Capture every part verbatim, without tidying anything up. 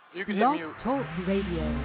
You can hit Blog mute. Talk Radio.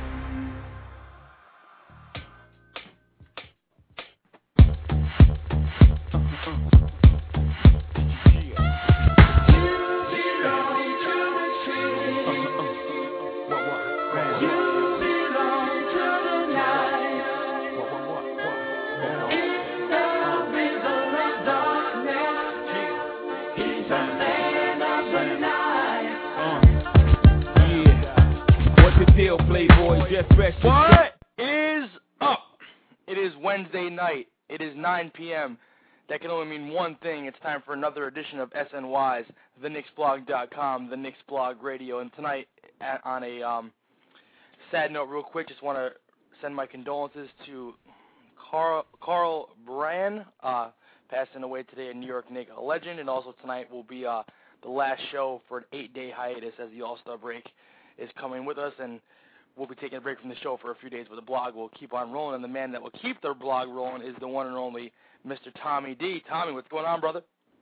What is up? It is Wednesday night. It is nine p.m. That can only mean one thing. It's time for another edition of S N Y's, the Knicks Blog dot com, the Knicks Blog Radio. And tonight, at, on a um, sad note, real quick, just want to send my condolences to Carl, Carl Brand, uh, passing away today, a New York Knicks legend. And also tonight will be uh, the last show for an eight-day hiatus as the All-Star break is coming with us. And we'll be taking a break from the show for a few days, but the blog will keep on rolling, and the man that will keep their blog rolling is the one and only Mister Tommy D. Tommy, what's going on, brother?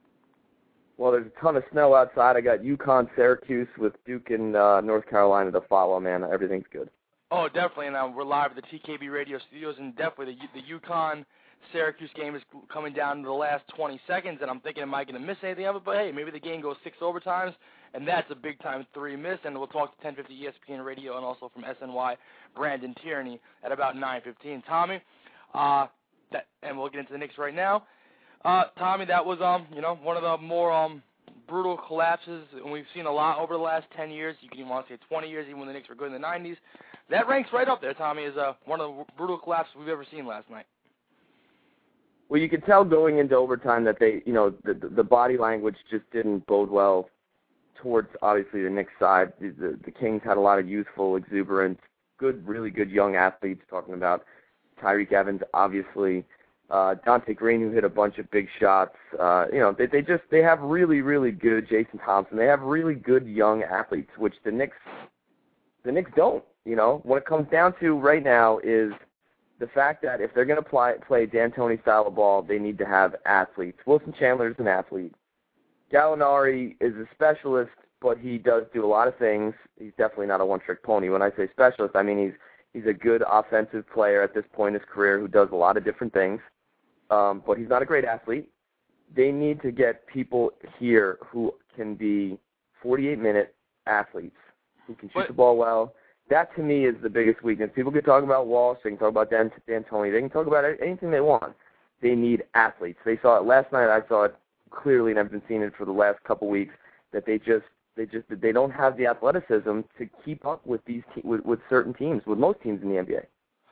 Well, there's a ton of snow outside. I got UConn, Syracuse with Duke and uh, North Carolina to follow, man. Everything's good. Oh, definitely, and uh, we're live at the T K B Radio Studios, and definitely the, the UConn Syracuse game is coming down to the last twenty seconds, and I'm thinking, am I going to miss anything of it? But, hey, maybe the game goes six overtimes, and that's a big-time three miss, and we'll talk to ten fifty E S P N Radio and also from S N Y, Brandon Tierney at about nine fifteen. Tommy, uh, that, and we'll get into the Knicks right now. Uh, Tommy, that was, um, you know, one of the more um, brutal collapses, and we've seen a lot over the last ten years. You can even want to say twenty years, even when the Knicks were good in the nineties. That ranks right up there, Tommy, as uh, one of the brutal collapses we've ever seen last night. Well, you could tell going into overtime that they, you know, the the body language just didn't bode well towards, obviously, the Knicks side. The, the, the Kings had a lot of youthful exuberance, good, really good young athletes, talking about Tyreke Evans, obviously, uh, Dante Green, who hit a bunch of big shots. Uh, you know, they, they just, they have really, really good Jason Thompson. They have really good young athletes, which the Knicks, the Knicks don't, you know. What it comes down to right now is the fact that if they're going to play, play D'Antoni style of ball, they need to have athletes. Wilson Chandler is an athlete. Gallinari is a specialist, but he does do a lot of things. He's definitely not a one-trick pony. When I say specialist, I mean he's he's a good offensive player at this point in his career who does a lot of different things, um, but he's not a great athlete. They need to get people here who can be forty-eight minute athletes, who can shoot but, the ball well. That, to me, is the biggest weakness. People can talk about Walsh, they can talk about Dan, D'Antoni, they can talk about anything they want. They need athletes. They saw it last night. I saw it clearly, and I've been seeing it for the last couple weeks, that they just they just they don't have the athleticism to keep up with these te- with, with certain teams, with most teams in the N B A. Uh,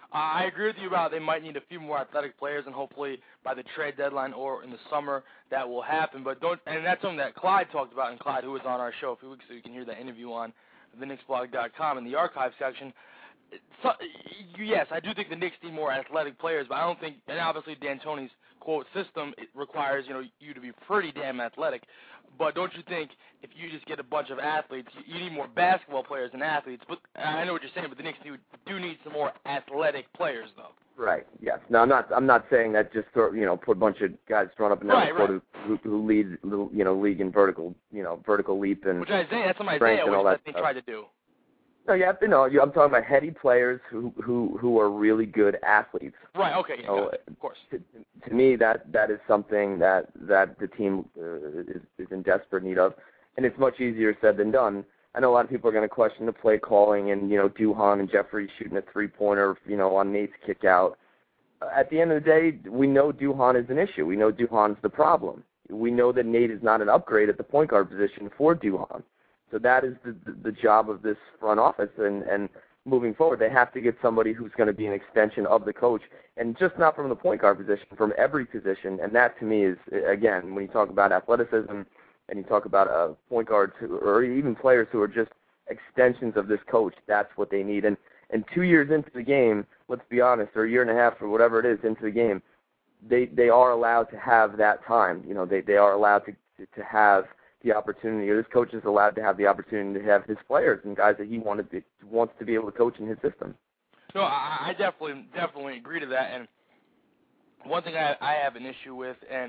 I agree with you about they might need a few more athletic players, and hopefully by the trade deadline or in the summer that will happen. But don't, and that's something that Clyde talked about, and Clyde, who was on our show a few weeks ago, you can hear that interview on the Knicks Blog dot com in the archive section. So, yes, I do think the Knicks need more athletic players, but I don't think, and obviously D'Antoni's quote system it requires you know you to be pretty damn athletic. But don't you think if you just get a bunch of athletes, you, you need more basketball players than athletes? But I know what you're saying, but the Knicks do, do need some more athletic players, though. Right. Yes. No, I'm not. I'm not saying that just throw, you know put a bunch of guys throwing up and down right, the court right. who, who lead you know league in vertical you know vertical leap and which I say that's what Isaiah which I think stuff. tried to do. No, you have to know. I'm talking about heady players who who who are really good athletes. Right. Okay. Yeah, so, of course. To, to me, that that is something that that the team uh, is, is in desperate need of, and it's much easier said than done. I know a lot of people are going to question the play calling and you know Duhon and Jeffrey shooting a three pointer, you know, on Nate's kick out. At the end of the day, we know Duhon is an issue. We know Duhon's the problem. We know that Nate is not an upgrade at the point guard position for Duhon. So that is the, the the job of this front office, and, and moving forward, they have to get somebody who's going to be an extension of the coach, and just not from the point guard position, from every position. And that, to me, is, again, when you talk about athleticism and you talk about uh, point guards who, or even players who are just extensions of this coach, that's what they need. And, and two years into the game, let's be honest, or a year and a half or whatever it is into the game, they they are allowed to have that time. You know, they, they are allowed to to have the opportunity, or this coach is allowed to have the opportunity to have his players and guys that he wanted to, wants to be able to coach in his system. No, I, I definitely definitely agree to that. And one thing I, I have an issue with, and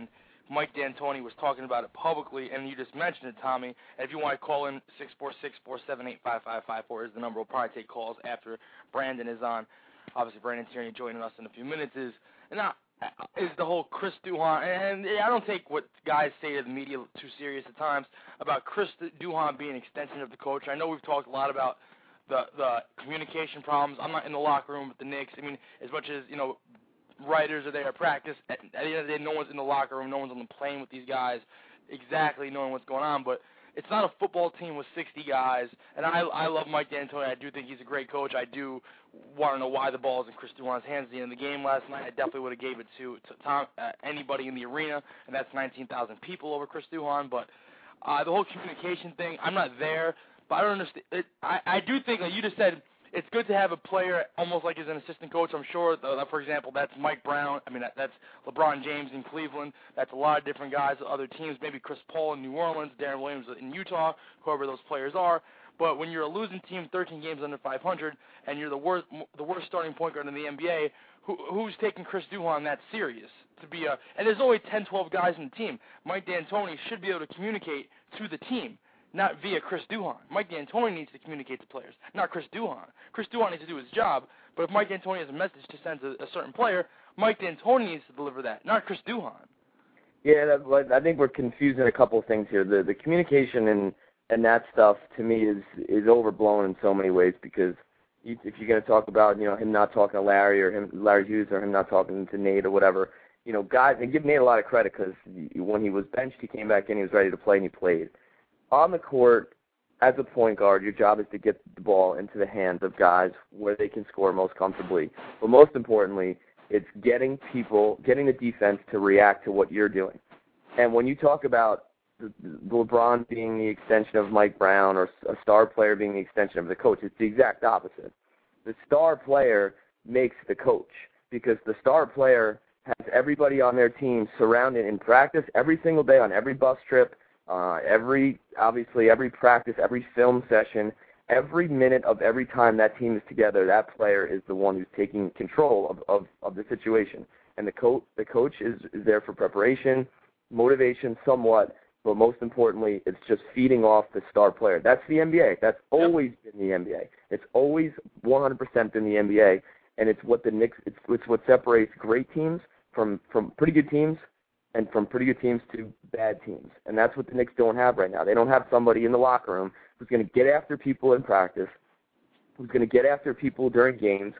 Mike D'Antoni was talking about it publicly, and you just mentioned it, Tommy. And if you want to call in, six four six, four seven eight, five five five four is the number. We'll probably take calls after Brandon is on. Obviously, Brandon's here and joining us in a few minutes. Is now is the whole Chris Duhon, and I don't take what guys say to the media too serious at times about Chris Duhon being an extension of the coach. I know we've talked a lot about the the communication problems. I'm not in the locker room with the Knicks. I mean, as much as, you know, writers are there at practice, at, at the end of the day, no one's in the locker room, no one's on the plane with these guys exactly knowing what's going on. But it's not a football team with sixty guys, and I I love Mike D'Antoni. I do think he's a great coach. I do want to know why the ball is in Chris Duhon's hands at the end of the game last night. I definitely would have gave it to, to Tom, uh, anybody in the arena, and that's nineteen thousand people over Chris Duhon. But uh, the whole communication thing, I'm not there, but I don't understand. It, I, I do think, like you just said, it's good to have a player almost like as an assistant coach. I'm sure, uh, for example, that's Mike Brown. I mean, that, that's LeBron James in Cleveland. That's a lot of different guys at other teams, maybe Chris Paul in New Orleans, Darren Williams in Utah, whoever those players are. But when you're a losing team, thirteen games under five hundred, and you're the worst the worst starting point guard in the N B A, who, who's taking Chris Duhon that serious? To be a, and there's only ten, twelve guys in the team. Mike D'Antoni should be able to communicate to the team, not via Chris Duhon. Mike D'Antoni needs to communicate to players, not Chris Duhon. Chris Duhon needs to do his job, but if Mike D'Antoni has a message to send to a certain player, Mike D'Antoni needs to deliver that, not Chris Duhon. Yeah, that, I think we're confusing a couple of things here. The the communication and and that stuff to me is is overblown in so many ways, because if you're going to talk about, you know, him not talking to Larry or him Larry Hughes or him not talking to Nate or whatever, you know, guys, and give Nate a lot of credit, because when he was benched, he came back in, he was ready to play, and he played. On the court, as a point guard, your job is to get the ball into the hands of guys where they can score most comfortably. But most importantly, it's getting people, getting the defense to react to what you're doing. And when you talk about the, the LeBron being the extension of Mike Brown or a star player being the extension of the coach, it's the exact opposite. The star player makes the coach, because the star player has everybody on their team surrounded in practice every single day on every bus trip, Uh, every, obviously, every practice, every film session, every minute of every time that team is together, that player is the one who's taking control of, of, of the situation. And the, co- the coach is, is there for preparation, motivation somewhat, but most importantly, it's just feeding off the star player. That's the N B A. That's always yep. been the N B A. It's always one hundred percent been the N B A, and it's what the Knicks, it's, it's what separates great teams from, from pretty good teams, and from pretty good teams to bad teams. And that's what the Knicks don't have right now. They don't have somebody in the locker room who's going to get after people in practice, who's going to get after people during games.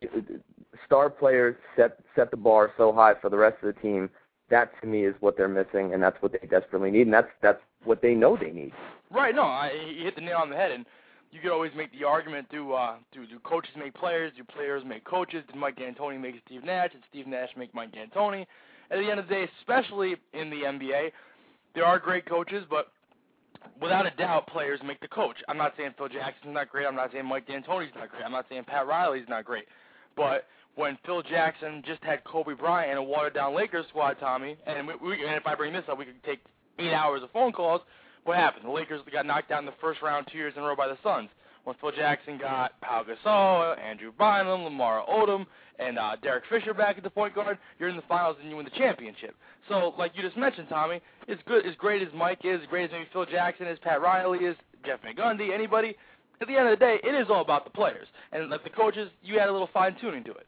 Star players set set the bar so high for the rest of the team. That, to me, is what they're missing, and that's what they desperately need, and that's that's what they know they need. Right, no, I, you hit the nail on the head, and you could always make the argument, do, uh, do, do coaches make players, do players make coaches, did Mike D'Antoni make Steve Nash, did Steve Nash make Mike D'Antoni? At the end of the day, especially in the N B A, there are great coaches, but without a doubt, players make the coach. I'm not saying Phil Jackson's not great. I'm not saying Mike D'Antoni's not great. I'm not saying Pat Riley's not great. But when Phil Jackson just had Kobe Bryant and a watered-down Lakers squad, Tommy, and, we, we, and if I bring this up, we could take eight hours of phone calls. What happened? The Lakers got knocked down in the first round two years in a row by the Suns. When Phil Jackson got Pau Gasol, Andrew Bynum, Lamar Odom, and uh, Derek Fisher back at the point guard, you're in the finals and you win the championship. So, like you just mentioned, Tommy, it's good, as great as Mike is, as great as maybe Phil Jackson is, Pat Riley is, Jeff McGundy, anybody. At the end of the day, it is all about the players. And like the coaches, you add a little fine-tuning to it.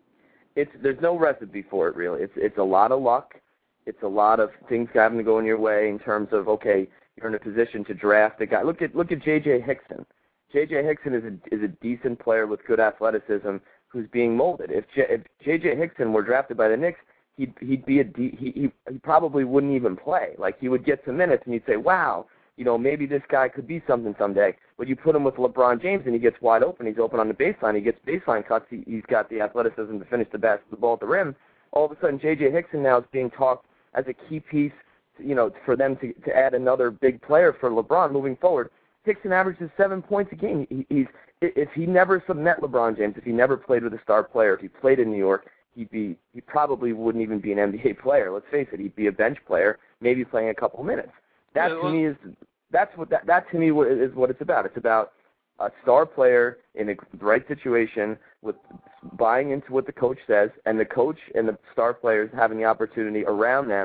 It's there's no recipe for it, really. It's it's a lot of luck. It's a lot of things having to go in your way in terms of, okay, you're in a position to draft a guy. Look at look at J J Hickson. J J Hickson is a is a decent player with good athleticism who's being molded. If J, if J J Hickson were drafted by the Knicks, he'd he'd be a D, he, he he probably wouldn't even play. Like, he would get some minutes and you'd say, wow, you know, maybe this guy could be something someday. But you put him with LeBron James and he gets wide open. He's open on the baseline. He gets baseline cuts. He, he's got the athleticism to finish the basketball at the rim. All of a sudden, J J Hickson now is being talked as a key piece, you know, for them to to add another big player for LeBron moving forward. Hickson averages seven points a game. He, he's if he never met LeBron James, if he never played with a star player, if he played in New York, he'd be he probably wouldn't even be an N B A player. Let's face it, he'd be a bench player, maybe playing a couple minutes. That to me is that's what that that to me is what it's about. It's about a star player in a right situation with buying into what the coach says, and the coach and the star players having the opportunity around them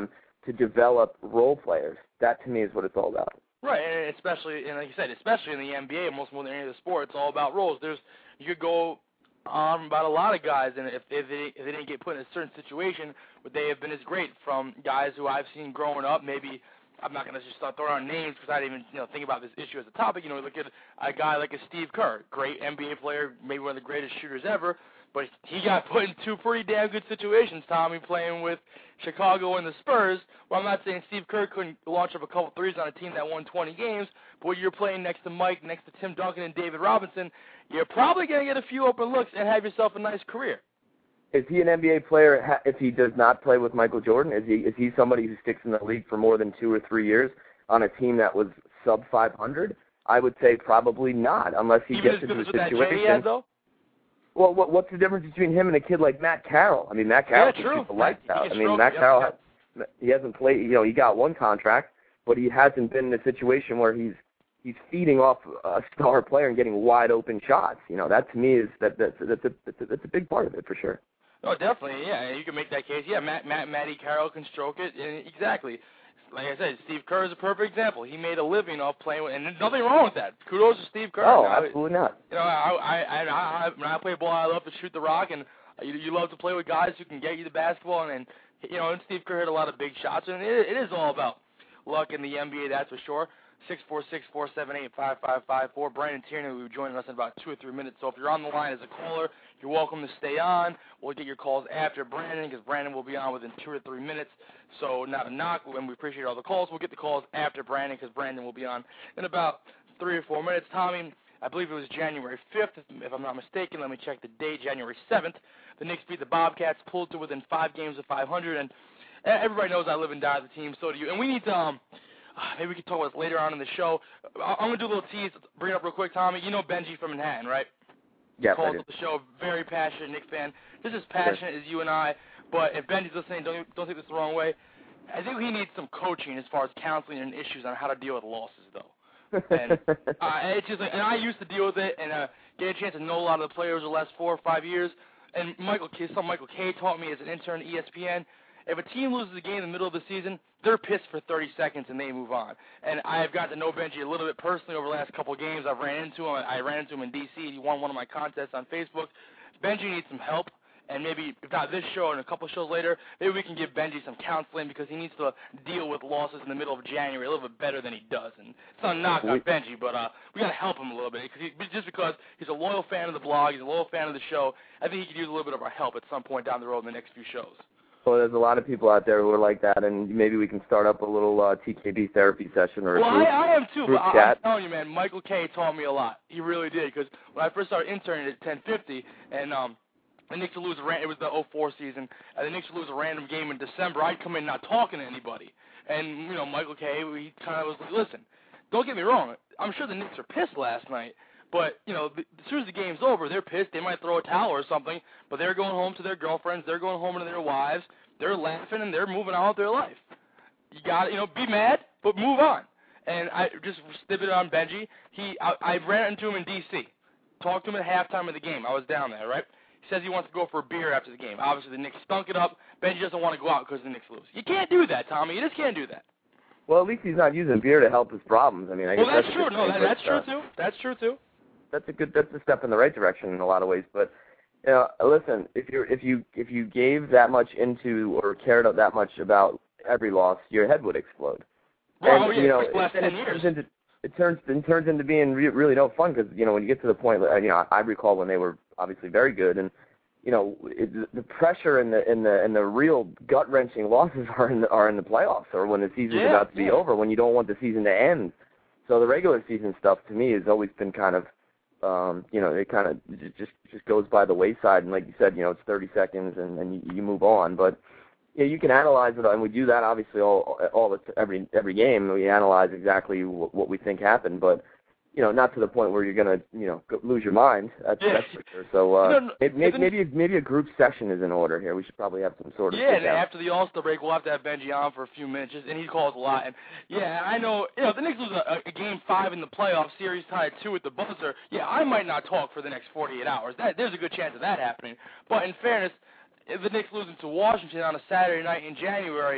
to develop role players. That, to me, is what it's all about. Right, and especially, and like you said, especially in the N B A, most more than any of the sport, it's all about roles. There's, you could go on about a lot of guys, and if, if, they, if they didn't get put in a certain situation, would they have been as great? From guys who I've seen growing up, maybe, I'm not going to just start throwing out names because I didn't even you know, think about this issue as a topic. You know, look at a guy like a Steve Kerr, great N B A player, maybe one of the greatest shooters ever, but he got put in two pretty damn good situations, Tommy, playing with Chicago and the Spurs. Well, I'm not saying Steve Kerr couldn't launch up a couple threes on a team that won twenty games, but when you're playing next to Mike, next to Tim Duncan and David Robinson, you're probably going to get a few open looks and have yourself a nice career. Is he an N B A player if he does not play with Michael Jordan? Is he is he somebody who sticks in the league for more than two or three years on a team that was sub five hundred? I would say probably not, unless he Even gets into a situation. situation. He had, though? Well, what, what's the difference between him and a kid like Matt Carroll? I mean, Matt Carroll yeah, can true. shoot the lights out. I mean, stroke, Matt yep, Carroll, yep. has, he hasn't played. You know, he got one contract, but he hasn't been in a situation where he's he's feeding off a star player and getting wide open shots. You know, that to me is that that's that's a that's a, that's a big part of it for sure. Oh, definitely, yeah. You can make that case. Yeah, Matt, Matt, Matty Carroll can stroke it. And exactly. Like I said, Steve Kerr is a perfect example. He made a living off playing with, and there's nothing wrong with that. Kudos to Steve Kerr. Oh, I, absolutely not. You know, I, I, I, I, when I play ball, I love to shoot the rock, and you, you love to play with guys who can get you the basketball. And, and you know, and Steve Kerr hit a lot of big shots, and it, it is all about luck in the N B A, that's for sure. six four six, four seven eight, five five five four. Brandon Tierney will be joining us in about two or three minutes. So if you're on the line as a caller, you're welcome to stay on. We'll get your calls after Brandon because Brandon will be on within two or three minutes. So not a knock, and we appreciate all the calls. We'll get the calls after Brandon because Brandon will be on in about three or four minutes. Tommy, I believe it was January fifth, if I'm not mistaken. Let me check the date, January seventh. The Knicks beat the Bobcats, pulled to within five games of five hundred, and everybody knows I live and die with the team, so do you. And we need to, um, maybe we can talk about this later on in the show. I'm going to do a little tease, bring it up real quick, Tommy. You know Benji from Manhattan, right? Yes, Calls I do. up the show, very passionate Knicks fan. Just as passionate sure. as you and I, but if Benji's listening, don't, don't take this the wrong way. I think he needs some coaching as far as counseling and issues on how to deal with losses, though. And uh, it's just, like, and I used to deal with it and uh, get a chance to know a lot of the players the last four or five years. And Michael K, something Michael K taught me as an intern at E S P N. If a team loses a game in the middle of the season, they're pissed for thirty seconds and they move on. And I've got to know Benji a little bit personally over the last couple of games. I've ran into him. I ran into him in D C He won one of my contests on Facebook. Benji needs some help. And maybe, if not this show and a couple shows later, maybe we can give Benji some counseling because he needs to deal with losses in the middle of January a little bit better than he does. And it's not a knock on Benji, but uh, we got to help him a little bit. Cause he, just because he's a loyal fan of the blog, he's a loyal fan of the show, I think he could use a little bit of our help at some point down the road in the next few shows. Well, there's a lot of people out there who are like that, and maybe we can start up a little uh, T K B therapy session or a well, group, I, I am too, group but chat. I'm telling you, man, Michael K taught me a lot. He really did, because when I first started interning at ten fifty, and um, the Knicks would lose a ran- it was the oh four season, and the Knicks would lose a random game in December, I'd come in not talking to anybody. And, you know, Michael K, he kind of was like, listen, don't get me wrong, I'm sure the Knicks are pissed last night, but, you know, as soon as the game's over, they're pissed, they might throw a towel or something, but they're going home to their girlfriends, they're going home to their wives, they're laughing and they're moving on with their life. You got to, you know, be mad, but move on. And I just snipped it on Benji. He, I, I ran into him in D C Talked to him at halftime of the game. I was down there, right? He says he wants to go for a beer after the game. Obviously, the Knicks stunk it up. Benji doesn't want to go out because the Knicks lose. You can't do that, Tommy. You just can't do that. Well, at least he's not using beer to help his problems. I mean, I well, guess that's, that's true. A good No, thing, that, that's but, uh, true too. That's true too. That's a good. That's a step in the right direction in a lot of ways. But you know, listen, if you if you if you gave that much into or cared that much about every loss, your head would explode. Well, and, oh, yeah, you know, for the last it, ten it years. turns into it turns it turns into being re- really no fun because you know when you get to the point, you know, I recall when they were obviously very good and. You know, it, the pressure and the and the and the real gut wrenching losses are in the, are in the playoffs or when the season's yeah, about to be yeah. over, when you don't want the season to end. So the regular season stuff to me has always been kind of, um, you know, it kind of just just goes by the wayside. And like you said, you know, it's thirty seconds and, and you, you move on. But yeah, you can analyze it, and we do that obviously all all the, every every game. We analyze exactly what, what we think happened, but. You know, not to the point where you're gonna, you know, go, lose your mind. That's, yeah. that's for sure. So uh, no, no, maybe maybe maybe a group session is in order here. We should probably have some sort of. Yeah, and after the All-Star break, we'll have to have Benji on for a few minutes, and he calls a lot. And yeah, I know. You know, if the Knicks lose a, a game five in the playoff series, tied two at the buzzer. Yeah, I might not talk for the next forty-eight hours. That there's a good chance of that happening. But in fairness, if the Knicks losing to Washington on a Saturday night in January.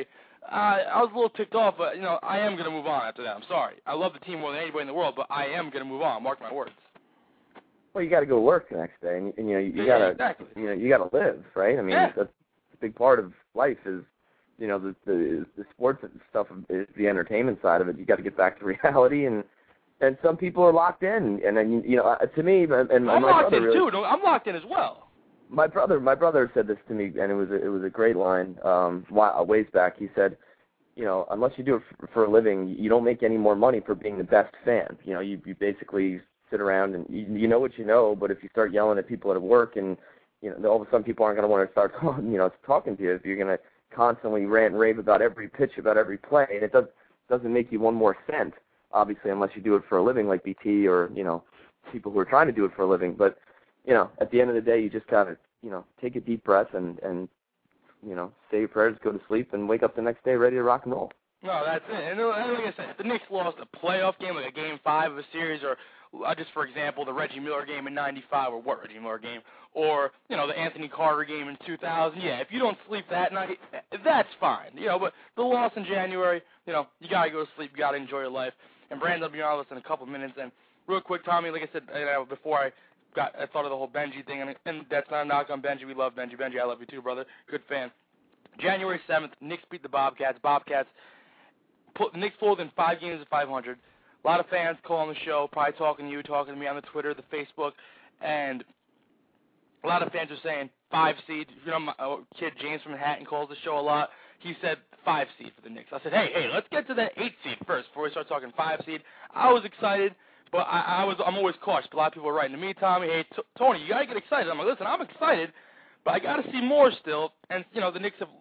Uh, I was a little ticked off, but, you know, I am going to move on after that. I'm sorry. I love the team more than anybody in the world, but I am going to move on. Mark my words. Well, you got to go work the next day, and, and you know you, you yeah, got to exactly. you know you got to live, right? I mean, yeah. that's a big part of life is, you know, the the, the sports stuff is the entertainment side of it. You got to get back to reality, and and some people are locked in, and then you know, to me, and, and I'm my locked brother in really, too. No, I'm locked in as well. My brother, my brother said this to me, and it was a, it was a great line. Um, a ways back, he said, you know, unless you do it for, for a living, you don't make any more money for being the best fan. You know, you you basically sit around and you, you know what you know, but if you start yelling at people at work and, you know, all of a sudden people aren't going to want to start, you know, talking to you if you're going to constantly rant and rave about every pitch, about every play, and it does, doesn't make you one more cent, obviously, unless you do it for a living like B T or, you know, people who are trying to do it for a living. But, you know, at the end of the day, you just got to, you know, take a deep breath and, and, you know, say your prayers, go to sleep, and wake up the next day ready to rock and roll. No, that's it. And like I said, if the Knicks lost a playoff game, like a game five of a series, or uh, just for example, the Reggie Miller game in ninety-five, or what Reggie Miller game, or, you know, the Anthony Carter game in two thousand, yeah, if you don't sleep that night, that's fine. You know, but the loss in January, you know, you got to go to sleep, you got to enjoy your life. And Brandon will be on with us in a couple minutes. And real quick, Tommy, like I said, you know, before I got, I thought of the whole Benji thing, and, and that's not a knock on Benji. We love Benji. Benji, I love you too, brother. Good fan. January seventh, Knicks beat the Bobcats. Bobcats, put, the Knicks pulled in five games of five hundred. A lot of fans calling the show, probably talking to you, talking to me on the Twitter, the Facebook, and a lot of fans are saying five seed. You know, my uh, kid James from Manhattan calls the show a lot. He said five seed for the Knicks. I said, hey, hey, let's get to that eight seed first before we start talking five seed. I was excited, but I, I was, I'm always cautious. A lot of people are writing to me, Tommy, hey, T- Tony, you got to get excited. I'm like, listen, I'm excited, but I got to see more still. And, you know, the Knicks have,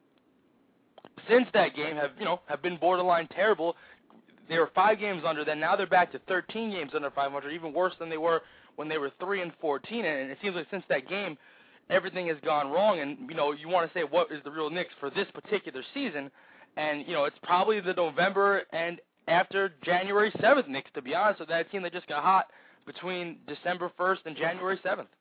since that game, have, you know, have been borderline terrible. They were five games under, then now they're back to thirteen games under five hundred, even worse than they were when they were three and fourteen. And it seems like since that game, everything has gone wrong. And, you know, you want to say what is the real Knicks for this particular season. And, you know, it's probably the November and after January seventh Knicks, to be honest with that team that just got hot between December first and January seventh.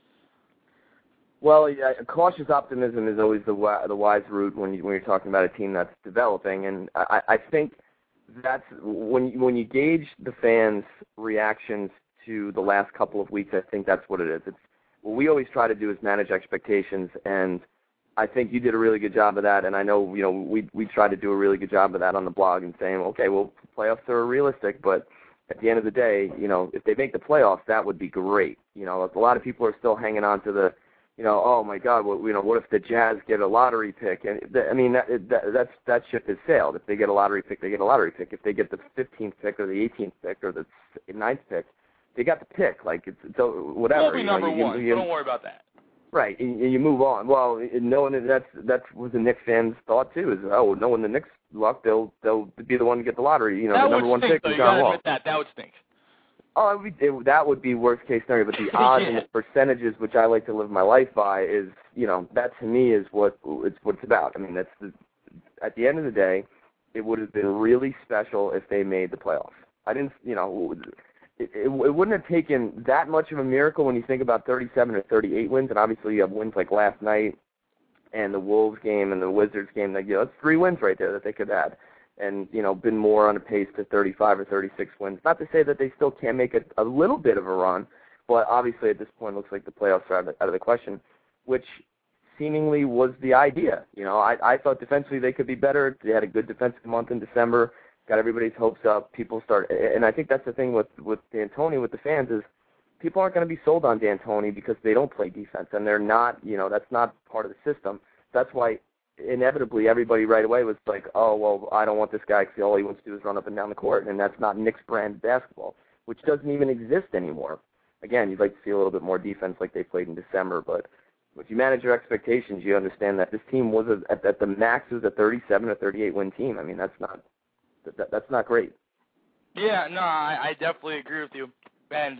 Well, yeah, cautious optimism is always the the wise route when you, when you're talking about a team that's developing, and I, I think that's when when you gauge the fans' reactions to the last couple of weeks. I think that's what it is. It's what we always try to do is manage expectations, and I think you did a really good job of that. And I know you know we we try to do a really good job of that on the blog and saying, okay, well, playoffs are realistic, but at the end of the day, you know, if they make the playoffs, that would be great. You know, a lot of people are still hanging on to the, you know, oh my God, what, you know, what if the Jazz get a lottery pick? And th- I mean, that, that that's that ship has sailed. If they get a lottery pick, they get a lottery pick. If they get the fifteenth pick or the eighteenth pick or the ninth pick, they got the pick. Like it's, it's whatever. We'll be number you know, one. you, you, so don't worry about that. Right, and, and you move on. Well, knowing that that's that's what the Knicks fans thought too is, oh, knowing the Knicks luck, they'll they'll be the one to get the lottery. You know, that the number would one stink, pick though. is You gotta John Wall. admit that. That would stink. Oh, it would be, it, that would be worst case scenario. But the odds yeah. and the percentages, which I like to live my life by, is you know that to me is what it's what it's about. I mean, that's the, at the end of the day, it would have been really special if they made the playoffs. I didn't, you know, it, it, it wouldn't have taken that much of a miracle when you think about thirty-seven or thirty-eight wins, and obviously you have wins like last night and the Wolves game and the Wizards game. Like, you know, that's three wins right there that they could have had. And, you know, been more on a pace to thirty-five or thirty-six wins. Not to say that they still can't make a, a little bit of a run, but obviously at this point it looks like the playoffs are out of, out of the question, which seemingly was the idea. You know, I, I thought defensively they could be better. They had a good defensive month in December, got everybody's hopes up. People start, and I think that's the thing with, with D'Antoni, with the fans, is people aren't going to be sold on D'Antoni because they don't play defense, and they're not, you know, that's not part of the system. That's why inevitably everybody right away was like, oh, well, I don't want this guy because all he wants to do is run up and down the court, and that's not Knicks brand basketball, which doesn't even exist anymore. Again, you'd like to see a little bit more defense like they played in December, but if you manage your expectations, you understand that this team was a, at, at the max was a thirty-seven or thirty-eight win team. I mean, that's not that, that's not great. Yeah, no, I, I definitely agree with you. And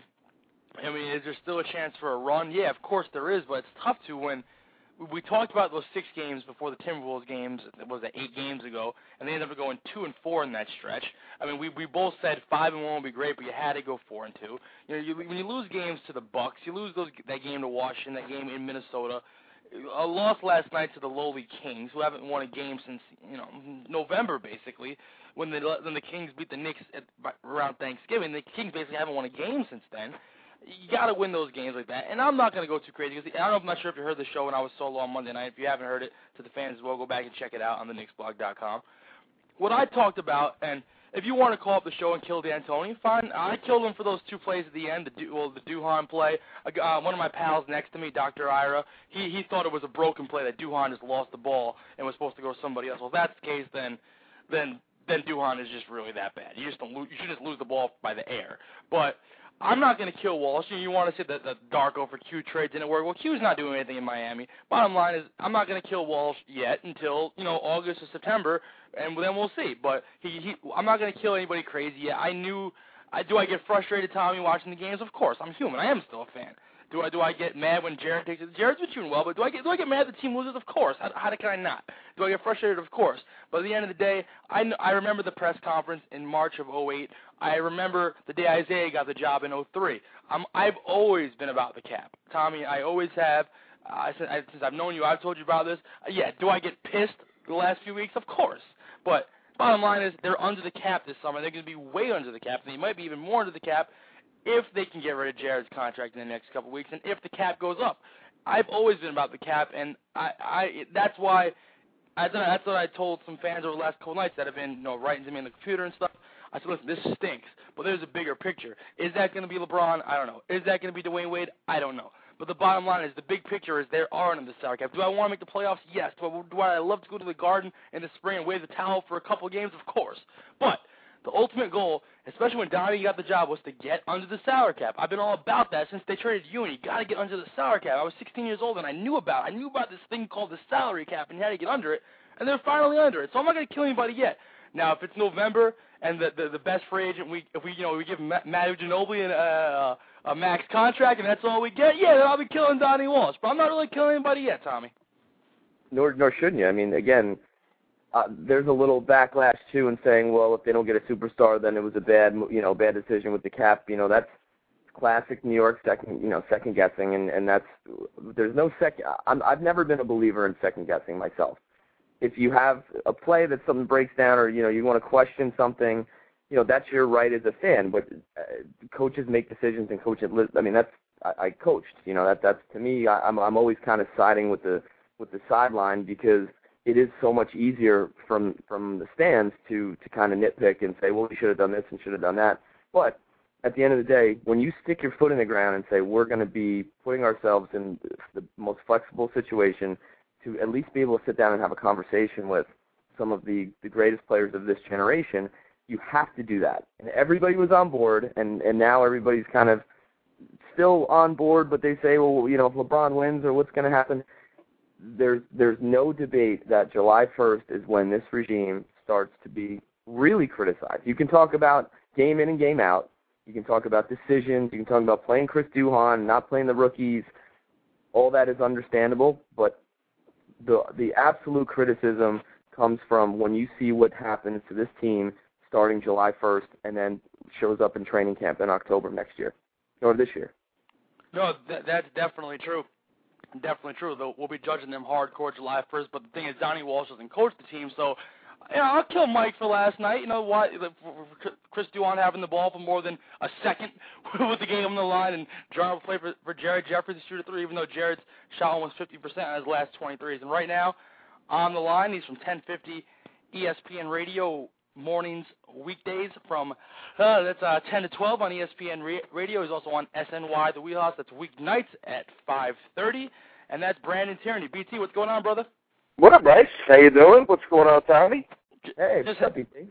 I mean, is there still a chance for a run? Yeah, of course there is, but it's tough to when. We talked about those six games before the Timberwolves games. It was that eight games ago, and they ended up going two and four in that stretch. I mean, we we both said five and one would be great, but you had to go four and two. You know, you, when you lose games to the Bucks, you lose those that game to Washington, that game in Minnesota. a loss last night to the lowly Kings, who haven't won a game since, you know, November, basically, when the, when the Kings beat the Knicks at, around Thanksgiving. The Kings basically haven't won a game since then. You got to win those games like that. And I'm not going to go too crazy, because I don't know, I'm not sure if you heard the show when I was solo on Monday night. If you haven't heard it, to the fans as well, go back and check it out on the Knicks blog dot com. What I talked about, and if you want to call up the show and kill D'Antoni, fine. I killed him for those two plays at the end, the du- well, the Duhon play. Uh, one of my pals next to me, Doctor Ira, he he thought it was a broken play, that Duhon just lost the ball and was supposed to go to somebody else. Well, if that's the case, then then then Duhon is just really that bad. You just don't lose, you should just lose the ball by the air. But I'm not going to kill Walsh. You want to say that the Darko for Q trade didn't work. Well, Q's not doing anything in Miami. Bottom line is, I'm not going to kill Walsh yet until, you know, August or September, and then we'll see. But he, he I'm not going to kill anybody crazy yet. I knew, I do I get frustrated, Tommy, watching the games? Of course, I'm human. I am still a fan. Do I do I get mad when Jared takes it? Jared's been shooting well, but do I get do I get mad that the team loses? Of course. How, how can I not? Do I get frustrated? Of course. But at the end of the day, I I remember the press conference in March of oh eight. I remember the day Isaiah got the job in oh three. I'm I've always been about the cap, Tommy. I always have. Uh, since, I, since I've known you, I've told you about this. Uh, yeah. Do I get pissed the last few weeks? Of course. But bottom line is, they're under the cap this summer. They're going to be way under the cap, and they might be even more under the cap if they can get rid of Jared's contract in the next couple of weeks, and if the cap goes up. I've always been about the cap, and I, I that's why I that's what I told some fans over the last couple of nights that have been, you know, writing to me on the computer and stuff. I said, listen, this stinks, but there's a bigger picture. Is that going to be LeBron? I don't know. Is that going to be Dwayne Wade? I don't know. But the bottom line is, the big picture is there are under the salary cap. Do I want to make the playoffs? Yes. Do I, do I love to go to the Garden in the spring and wave the towel for a couple of games? Of course. But the ultimate goal, especially when Donnie got the job, was to get under the salary cap. I've been all about that since they traded you, and you got to get under the salary cap. I was sixteen years old, and I knew about it. I knew about this thing called the salary cap, and you had to get under it, and they're finally under it. So I'm not going to kill anybody yet. Now, if it's November and the the, the best free agent, we if we you know we give Matt Ginobili an, uh, a max contract, and that's all we get, yeah, then I'll be killing Donnie Walsh. But I'm not really killing anybody yet, Tommy. Nor nor shouldn't you. I mean, again. Uh, there's a little backlash too in saying, well, if they don't get a superstar, then it was a bad, you know, bad decision with the cap. You know, that's classic New York second, you know, second guessing, and and that's there's no second. I'm, I've never been a believer in second guessing myself. If you have a play that something breaks down, or you know, you want to question something, you know, that's your right as a fan. But uh, coaches make decisions, and coaches. I mean, that's I, I coached. You know, that that's to me. I, I'm I'm always kind of siding with the with the sideline, because it is so much easier from from the stands to, to kind of nitpick and say, well, we should have done this and should have done that. But at the end of the day, when you stick your foot in the ground and say, we're going to be putting ourselves in the most flexible situation to at least be able to sit down and have a conversation with some of the, the greatest players of this generation, you have to do that. And everybody was on board, and, and now everybody's kind of still on board, but they say, well, you know, if LeBron wins, or what's going to happen? There's there's no debate that July first is when this regime starts to be really criticized. You can talk about game in and game out. You can talk about decisions. You can talk about playing Chris Duhon, not playing the rookies. All that is understandable, but the the absolute criticism comes from when you see what happens to this team starting July first and then shows up in training camp in October next year, or this year. No, th- that's definitely true. Definitely true. Though we'll be judging them hardcore July first. But the thing is, Donnie Walsh doesn't coach the team, so you know, I'll kill Mike for last night. You know why? Chris Duhon having the ball for more than a second with the game on the line, and John will play for, for Jared Jeffries to shoot a three, even though Jared's shot almost fifty percent on his last twenty-threes. And right now, on the line, he's from ten fifty E S P N Radio mornings, weekdays from uh, that's uh, ten to twelve on E S P N Radio. He's also on S N Y The Wheelhouse. That's weeknights at five thirty, and that's Brandon Tierney. B T, what's going on, brother? What up, Bryce? How you doing? What's going on, Tommy? Hey, just what's up, B T?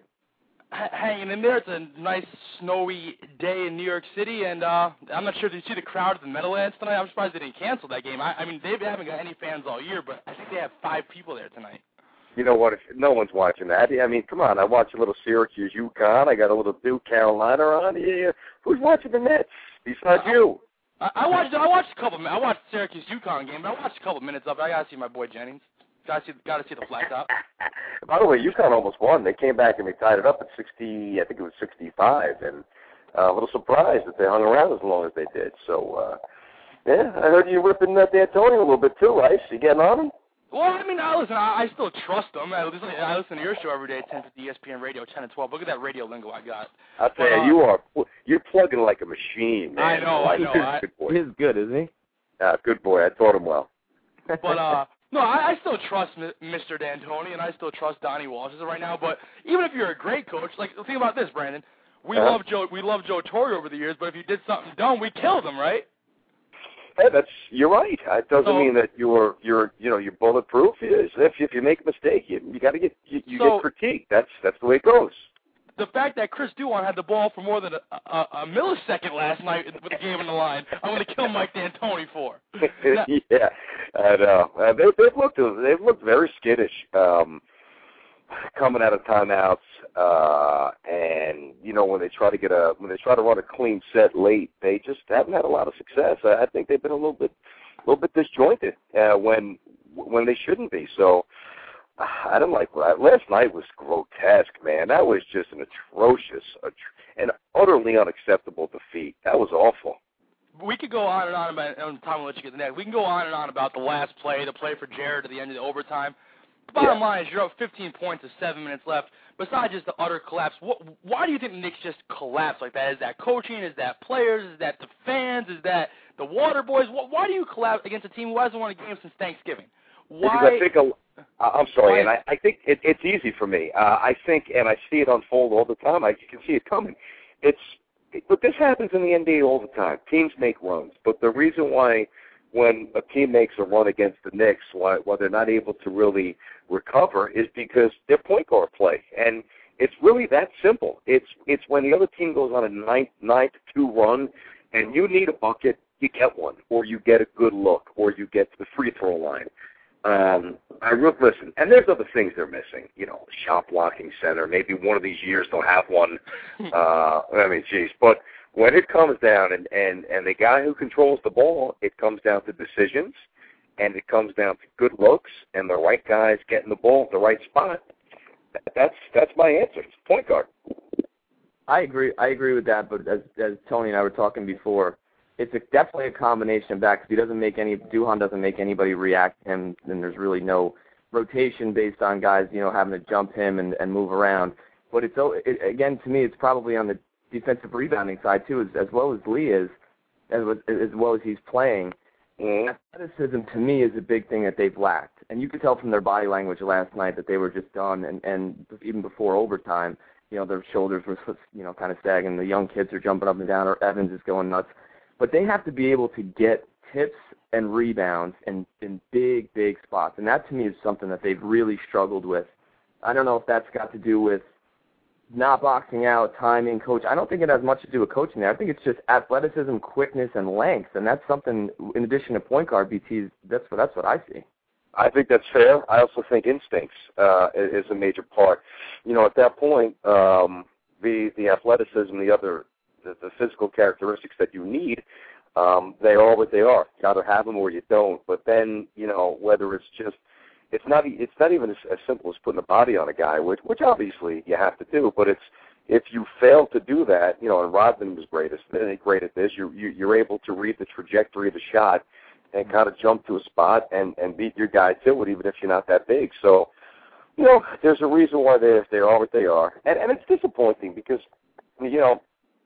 Hanging in there. It's a nice snowy day in New York City, and uh, I'm not sure if you see the crowd at the Meadowlands tonight. I'm surprised they didn't cancel that game. I, I mean, they haven't got any fans all year, but I think they have five people there tonight. You know what? No one's watching that. I mean, come on. I watch a little Syracuse, UConn. I got a little Duke, Carolina on. Yeah, who's watching the Nets besides I, you? I, I watched. I watched a couple. I watched Syracuse UConn game, but I watched a couple minutes of it. I gotta see my boy Jennings. Gotta see. Gotta see the flat top. By the way, UConn almost won. They came back and they tied it up at sixty. I think it was sixty-five, and uh, a little surprised that they hung around as long as they did. So. uh Yeah, I heard you ripping that D'Antoni a little bit too, Ice. You getting on him? Well, I mean, I listen. I, I still trust him. I listen, I listen to your show every day at ten fifty E S P N Radio, ten and twelve. Look at that radio lingo I got. I'll tell but, you, uh, you are you're plugging like a machine, man. I know, I know. I, good boy. He's good, isn't he? Uh, good boy. I taught him well. But uh, no, I, I still trust Mister D'Antoni, and I still trust Donnie Walsh as of right now. But even if you're a great coach, like think about this, Brandon. We uh-huh. love Joe. We love Joe Torre over the years, but if you did something dumb, we killed him, right? Hey, that's you're right. It doesn't so, mean that you're you're you know you're bulletproof. If if you make a mistake, you you got to get you, you so, get critiqued. That's that's the way it goes. The fact that Chris Duhon had the ball for more than a, a, a millisecond last night with the game on the line, I'm going to kill Mike D'Antoni for. Now, yeah, I know. Uh, they, they've looked they've looked very skittish um, coming out of timeouts, uh, and you know when they try to get a when they try to run a clean set late, they just haven't had a lot of success. I, I think they've been a little bit a little bit disjointed uh, when when they shouldn't be. So. I don't like that. Last night was grotesque, man. That was just an atrocious, an utterly unacceptable defeat. That was awful. We could go on and on about, and Tom will let you get the next. We can go on and on about the last play, the play for Jared at the end of the overtime. The bottom yeah. line is you're up fifteen points with seven minutes left. Besides just the utter collapse, what, why do you think the Knicks just collapsed like that? Is that coaching? Is that players? Is that the fans? Is that the water boys? Why do you collapse against a team who hasn't won a game since Thanksgiving? Why? Because I think a, I'm sorry, and I, I think it, it's easy for me. Uh, I think, and I see it unfold all the time. I can see it coming. It's, but this happens in the N B A all the time. Teams make runs, but the reason why, when a team makes a run against the Knicks, why, why they're not able to really recover, is because their point guard play, and it's really that simple. It's it's when the other team goes on a nine nine to two run, and you need a bucket, you get one, or you get a good look, or you get to the free throw line. Um, I really listen, and there's other things they're missing. You know, shot blocking center. Maybe one of these years they'll have one. Uh, I mean, geez, but when it comes down, and and and the guy who controls the ball, it comes down to decisions, and it comes down to good looks and the right guys getting the ball at the right spot. That's that's my answer. It's point guard. I agree. I agree with that. But as as Tony and I were talking before, it's a, definitely a combination of that because he doesn't make any. Duhon doesn't make anybody react to him, and there's really no rotation based on guys, you know, having to jump him and, and move around. But it's it, again to me, it's probably on the defensive rebounding side too, as, as well as Lee is, as as well as he's playing. Mm-hmm. Athleticism to me is a big thing that they've lacked, and you could tell from their body language last night that they were just done. And and even before overtime, you know, their shoulders were, you know, kind of sagging. The young kids are jumping up and down, or Evans is going nuts. But they have to be able to get tips and rebounds in, in big, big spots. And that, to me, is something that they've really struggled with. I don't know if that's got to do with not boxing out, timing, coach. I don't think it has much to do with coaching there. I think it's just athleticism, quickness, and length. And that's something, in addition to point guard, B T, that's what, that's what I see. I think that's fair. I also think instincts uh, is a major part. You know, at that point, um, the, the athleticism, the other The, the physical characteristics that you need, um, they are what they are. You either have them or you don't. But then, you know, whether it's just, it's not, it's not even as, as simple as putting a body on a guy, which, which obviously you have to do. But it's, if you fail to do that, you know, and Rodman was greatest, great at this. You, you you're able to read the trajectory of the shot and kind of jump to a spot and, and beat your guy to it, even if you're not that big. So, you know, there's a reason why they they are what they are, and and it's disappointing because, you know.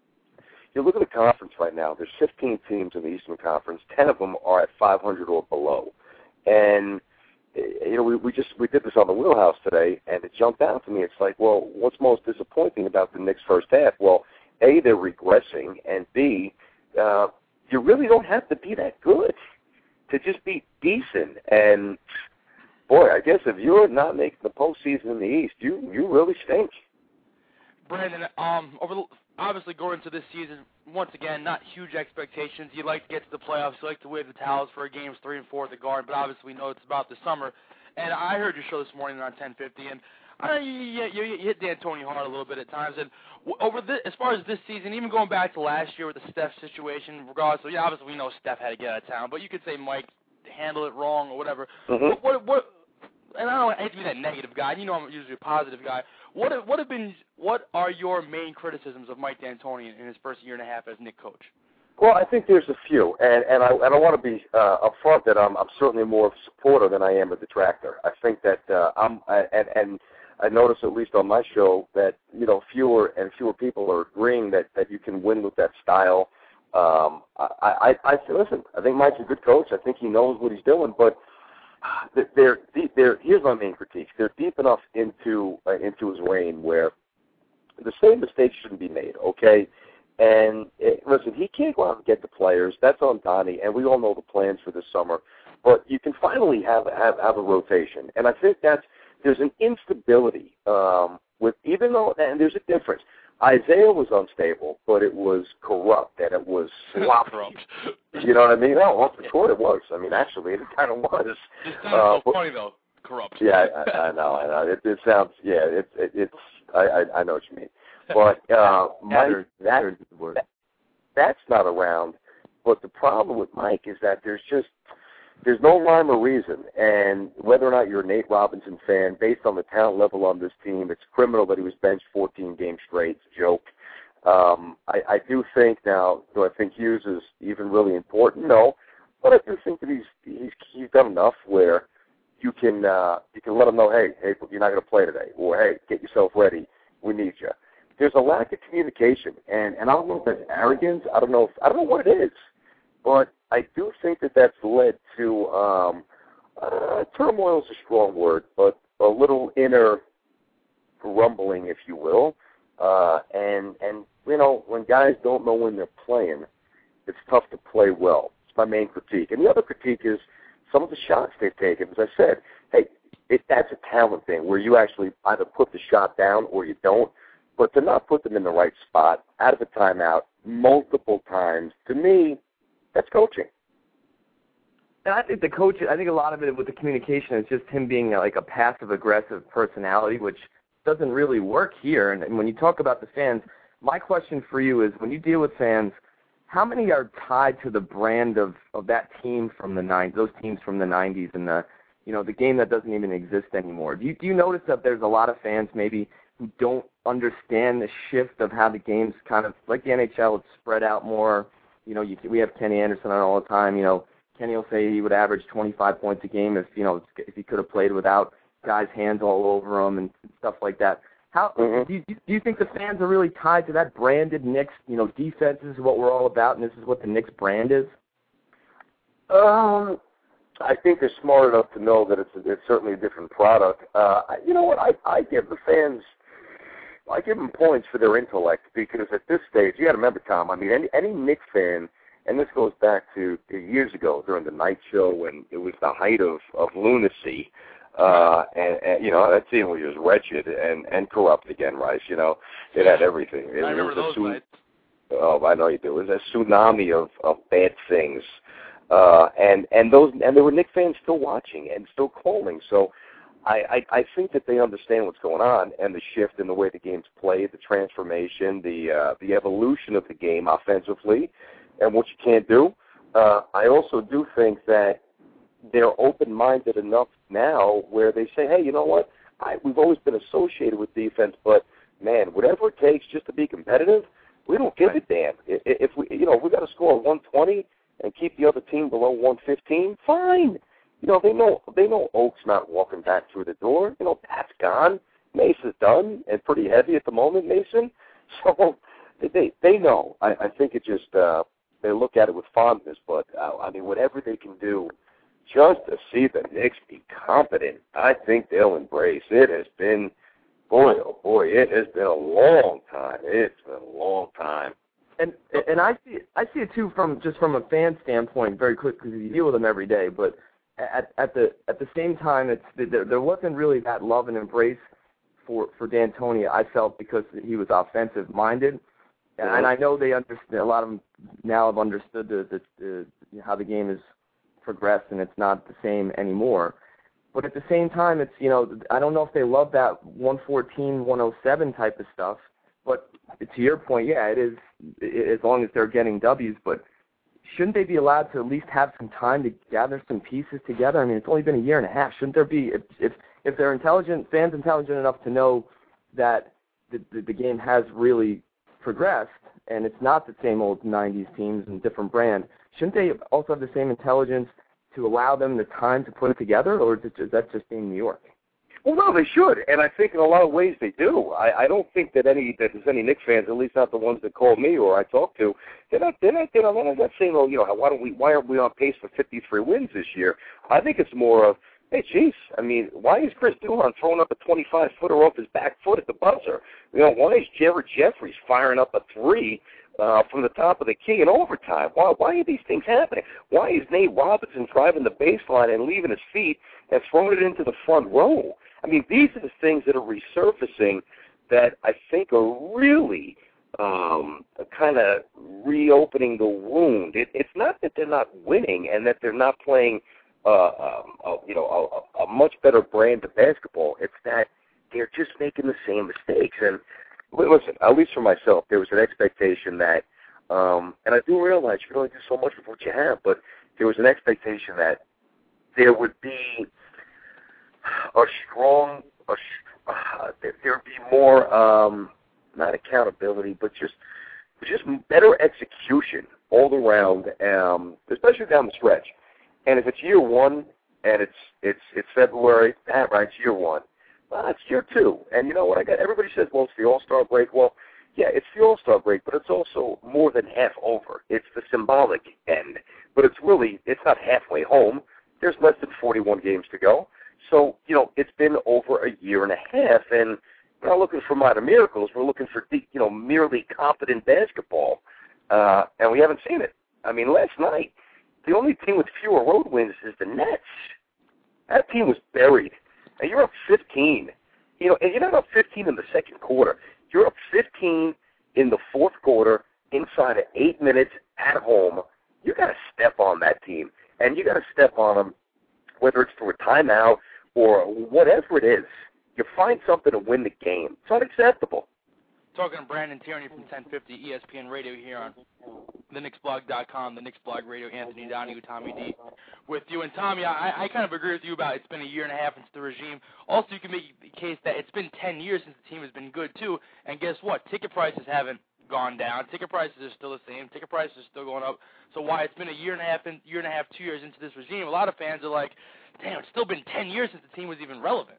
You look at the conference right now, there's fifteen teams in the Eastern Conference. ten of them are at five hundred or below. And, you know, we, we just we did this on the Wheelhouse today, and it jumped out to me. It's like, well, what's most disappointing about the Knicks' first half? Well, A, they're regressing, and B, uh, you really don't have to be that good to just be decent. And, boy, I guess if you're not making the postseason in the East, you, you really stink. Brandon, um, over the, obviously going into this season, once again, not huge expectations. You'd like to get to the playoffs. You like to wave the towels for games three and four at the Garden, but obviously we know it's about the summer. And I heard your show this morning on ten fifty, and I know you, you, you, you hit D'Antoni hard a little bit at times. And over this, as far as this season, even going back to last year with the Steph situation, regardless of, yeah, obviously we know Steph had to get out of town, but you could say Mike handled it wrong or whatever. Mm-hmm. What, what, what, and I don't I hate to be that negative guy. You know I'm usually a positive guy. What have, what have been what are your main criticisms of Mike D'Antoni in his first year and a half as Knicks coach? Well, I think there's a few, and and I and I want to be uh, upfront that I'm I'm certainly more of a supporter than I am a detractor. I think that uh, I'm and and I notice at least on my show that you know fewer and fewer people are agreeing that, that you can win with that style. Um, I, I I listen. I think Mike's a good coach. I think he knows what he's doing, but they're deep. They're here's my main critique. They're deep enough into uh, into his reign where the same mistakes shouldn't be made. Okay. And it, listen, he can't go out and get the players. That's on Donnie, and we all know the plans for this summer. But you can finally have have, have a rotation, and I think that's there's an instability um, with even though and there's a difference. Isaiah was unstable, but it was corrupt and it was sloppy. You know what I mean? No, off the court it was. I mean, actually, it kind of was. It's kind of uh, so funny though. Corrupt. Yeah, I, I know. I know. It, it sounds. Yeah, it, it, it's. I, I I know what you mean. But uh, Mike, that, that, that's not around. But the problem with Mike is that there's just there's no rhyme or reason. And whether or not you're a Nate Robinson fan, based on the talent level on this team, it's criminal that he was benched fourteen games straight. It's a joke. Um, I, I do think now, do I think Hughes is even really important? No. But I do think that he's he's, he's done enough where you can uh, you can let him know, hey, hey, you're not going to play today, or hey, get yourself ready. We need you. There's a lack of communication, and, and I don't know if that's arrogance. I don't know if, I don't know what it is, but I do think that that's led to um, uh, turmoil is a strong word, but a little inner grumbling, if you will. Uh, and and you know, when guys don't know when they're playing, it's tough to play well. It's my main critique. And the other critique is some of the shots they've taken. As I said, hey, it, that's a talent thing where you actually either put the shot down or you don't. But to not put them in the right spot, out of a timeout, multiple times, to me, that's coaching. And I think the coach, I think a lot of it with the communication is just him being like a passive-aggressive personality, which doesn't really work here. And when you talk about the fans, my question for you is, when you deal with fans, how many are tied to the brand of, of that team from the nineties, those teams from the nineties, and the you know the game that doesn't even exist anymore? Do you do you notice that there's a lot of fans maybe who don't understand the shift of how the game's kind of, like the N H L, it's spread out more. You know, you, we have Kenny Anderson on all the time. You know, Kenny will say he would average twenty-five points a game if, you know, if he could have played without guys' hands all over him and stuff like that. How mm-hmm. do, you, do you think the fans are really tied to that branded Knicks, you know, defense is what we're all about and this is what the Knicks brand is? Um, I think they're smart enough to know that it's, it's certainly a different product. Uh, you know what, I, I give the fans I give them points for their intellect because at this stage, you got to remember, Tom, I mean, any, any Knicks fan, and this goes back to, to years ago during the night show when it was the height of, of lunacy, uh, and, and, you know, that team was just wretched and, and corrupt again, Rice, you know. It had everything. It, I remember it was those a nights. Oh, I know you do. It was a tsunami of, of bad things. Uh, and, and, those, and there were Knicks fans still watching and still calling, so I, I, I think that they understand what's going on and the shift in the way the game's played, the transformation, the uh, the evolution of the game offensively, and what you can't do. Uh, I also do think that they're open-minded enough now where they say, hey, you know what? I, we've always been associated with defense, but, man, whatever it takes just to be competitive, we don't give a damn. If, if we, you know, if we got to score one twenty and keep the other team below one fifteen, fine. You know, they know they know Oak's not walking back through the door. You know, Pat's gone. Mason's done and pretty heavy at the moment, Mason. So they they know. I, I think it just uh, they look at it with fondness. But, uh, I mean, whatever they can do just to see the Knicks be competent, I think they'll embrace. It has been, boy, oh, boy, it has been a long time. It's been a long time. And and I see it, I see it, too, from just from a fan standpoint very quick because you deal with them every day. But At, at the at the same time, it's there, there wasn't really that love and embrace for for D'Antoni. I felt because he was offensive minded, and, and I know they understand. A lot of them now have understood the, the, the how the game has progressed, and it's not the same anymore. But at the same time, it's you know I don't know if they love that one fourteen, one oh seven type of stuff. But to your point, yeah, it is it, as long as they're getting W's, but. Shouldn't they be allowed to at least have some time to gather some pieces together? I mean, it's only been a year and a half. Shouldn't there be, if if, if they're intelligent, fans intelligent enough to know that the, the, the game has really progressed and it's not the same old nineties teams and different brand, shouldn't they also have the same intelligence to allow them the time to put it together, or is that just being New York? Well, no, they should, and I think in a lot of ways they do. I, I don't think that any that there's any Knicks fans, at least not the ones that call me or I talk to, they're not they're not, they're not, they're not saying, oh, you know, why don't we why aren't we on pace for fifty-three wins this year? I think it's more of, hey, geez, I mean, why is Chris Duhon throwing up a twenty-five footer off his back foot at the buzzer? You know, why is Jared Jeffries firing up a three uh, from the top of the key in overtime? Why why are these things happening? Why is Nate Robinson driving the baseline and leaving his feet and throwing it into the front row? I mean, these are the things that are resurfacing that I think are really um, kind of reopening the wound. It, it's not that they're not winning and that they're not playing, uh, um, a, you know, a, a much better brand of basketball. It's that they're just making the same mistakes. And listen, at least for myself, there was an expectation that, um, and I do realize you can only do so much with what you have, but there was an expectation that there would be a strong, a, uh, there would be more, um, not accountability, but just just better execution all around, um, especially down the stretch. And if it's year one and it's it's it's February, ah, right, it's year one. Well, it's year two. And you know what? I got everybody says, well, it's the All-Star break. Well, yeah, it's the All-Star break, but it's also more than half over. It's the symbolic end, but it's really it's not halfway home. There's less than forty-one games to go. So, you know, it's been over a year and a half, and we're not looking for minor miracles. We're looking for, you know, merely competent basketball, uh, and we haven't seen it. I mean, last night, the only team with fewer road wins is the Nets. That team was buried. And you're up fifteen. You know, and you're not up fifteen in the second quarter. You're up fifteen in the fourth quarter inside of eight minutes at home. You got to step on that team, and you got to step on them, whether it's through a timeout or whatever it is. You find something to win the game. It's unacceptable. Talking to Brandon Tierney from ten fifty E S P N Radio here on the Knicks Blog dot com, the Knicks Blog Radio, Anthony Donahue, Tommy D with you. And Tommy, I, I kind of agree with you about it's been a year and a half since the regime. Also, you can make the case that it's been ten years since the team has been good, too. And guess what? Ticket prices haven't gone down. Ticket prices are still the same. Ticket prices are still going up. So why it's been a year and a half, in, year and a half, two years into this regime, a lot of fans are like, damn, it's still been ten years since the team was even relevant.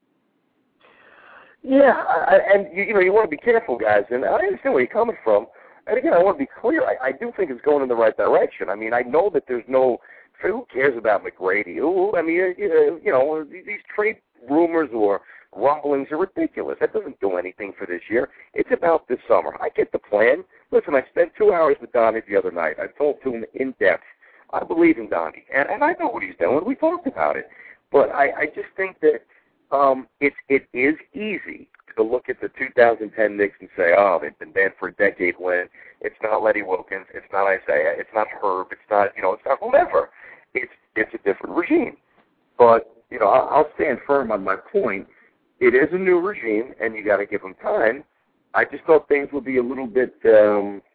Yeah, I, and you, you know, you want to be careful, guys, and I understand where you're coming from. And again, I want to be clear. I, I do think it's going in the right direction. I mean, I know that there's no – who cares about McGrady? Ooh, I mean, you know, these trade rumors or rumblings are ridiculous. That doesn't do anything for this year. It's about this summer. I get the plan. Listen, I spent two hours with Donnie the other night. I talked to him in depth. I believe in Donnie, and, and I know what he's doing. We talked about it. But I, I just think that um, it, it is easy to look at the two thousand ten Knicks and say, oh, they've been bad for a decade when it's not Lenny Wilkins, it's not Isaiah, it's not Herb, it's not, you know, it's not whomever. It's it's a different regime. But, you know, I'll, I'll stand firm on my point. It is a new regime, and you got to give them time. I just thought things would be a little bit, um,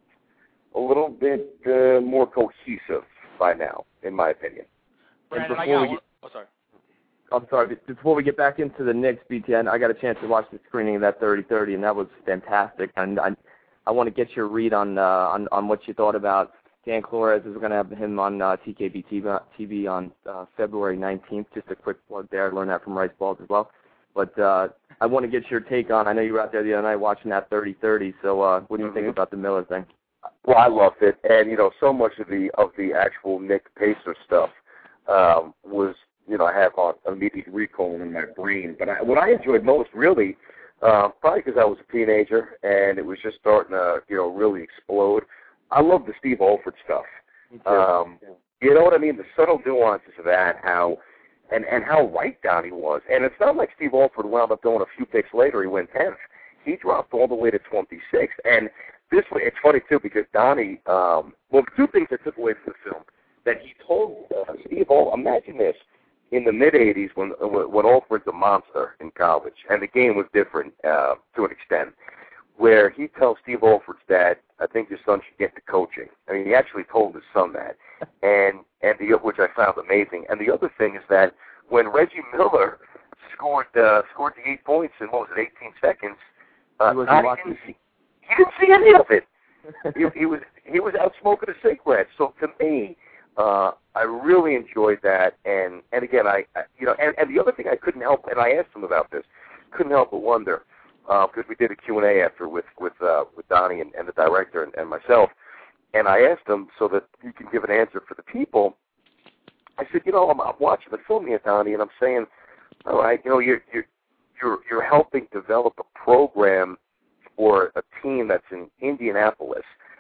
a little bit uh, more cohesive by now, in my opinion. Brandon, I got one. Oh, sorry. I'm sorry. Before we get back into the Knicks, B T N, I got a chance to watch the screening of that thirty thirty, and that was fantastic. And I, I want to get your read on uh, on on what you thought about Dan Flores. We're going to have him on uh, T K B T V on uh, February nineteenth. Just a quick plug there. I learned that from Rice Balls as well. But uh, I want to get your take on. I know you were out there the other night watching that thirty thirty. So uh, what do you mm-hmm. think about the Miller thing? Well, I loved it, and you know, so much of the of the actual Nick Pacer stuff um, was. You know, I have on immediate recall in my brain. But I, what I enjoyed most, really, uh, probably because I was a teenager and it was just starting to, you know, really explode. I love the Steve Alford stuff. Um, you know what I mean? The subtle nuances of that, how and and how right down he was. And it's not like Steve Alford wound up going a few picks later. He went tenth. He dropped all the way to twenty-sixth. And this way, it's funny too because Donnie. Um, well, two things I took away from the film that he told uh, Steve Alford. Imagine this. In the mid-eighties, when when Alford's a monster in college, and the game was different uh, to an extent, where he tells Steve Alford's dad, I think your son should get to coaching. I mean, he actually told his son that, and and the which I found amazing. And the other thing is that when Reggie Miller scored uh, scored the eight points in, what was it, eighteen seconds, uh, Donnie, didn't see, he didn't see any of it. he, he was he was out smoking a cigarette. So to me, uh, I really enjoyed that. And and again, I, I you know, and, and the other thing I couldn't help, and I asked him about this, couldn't help but wonder because uh, we did a Q and A after with with uh, with Donnie and, and the director and, and myself, and I asked him so that he can give an answer for the people. I said, you know, I'm, I'm watching the film here, Donnie, and I'm saying, all right, you know, you're you're you're, you're helping develop a program for a team that's in Indianapolis.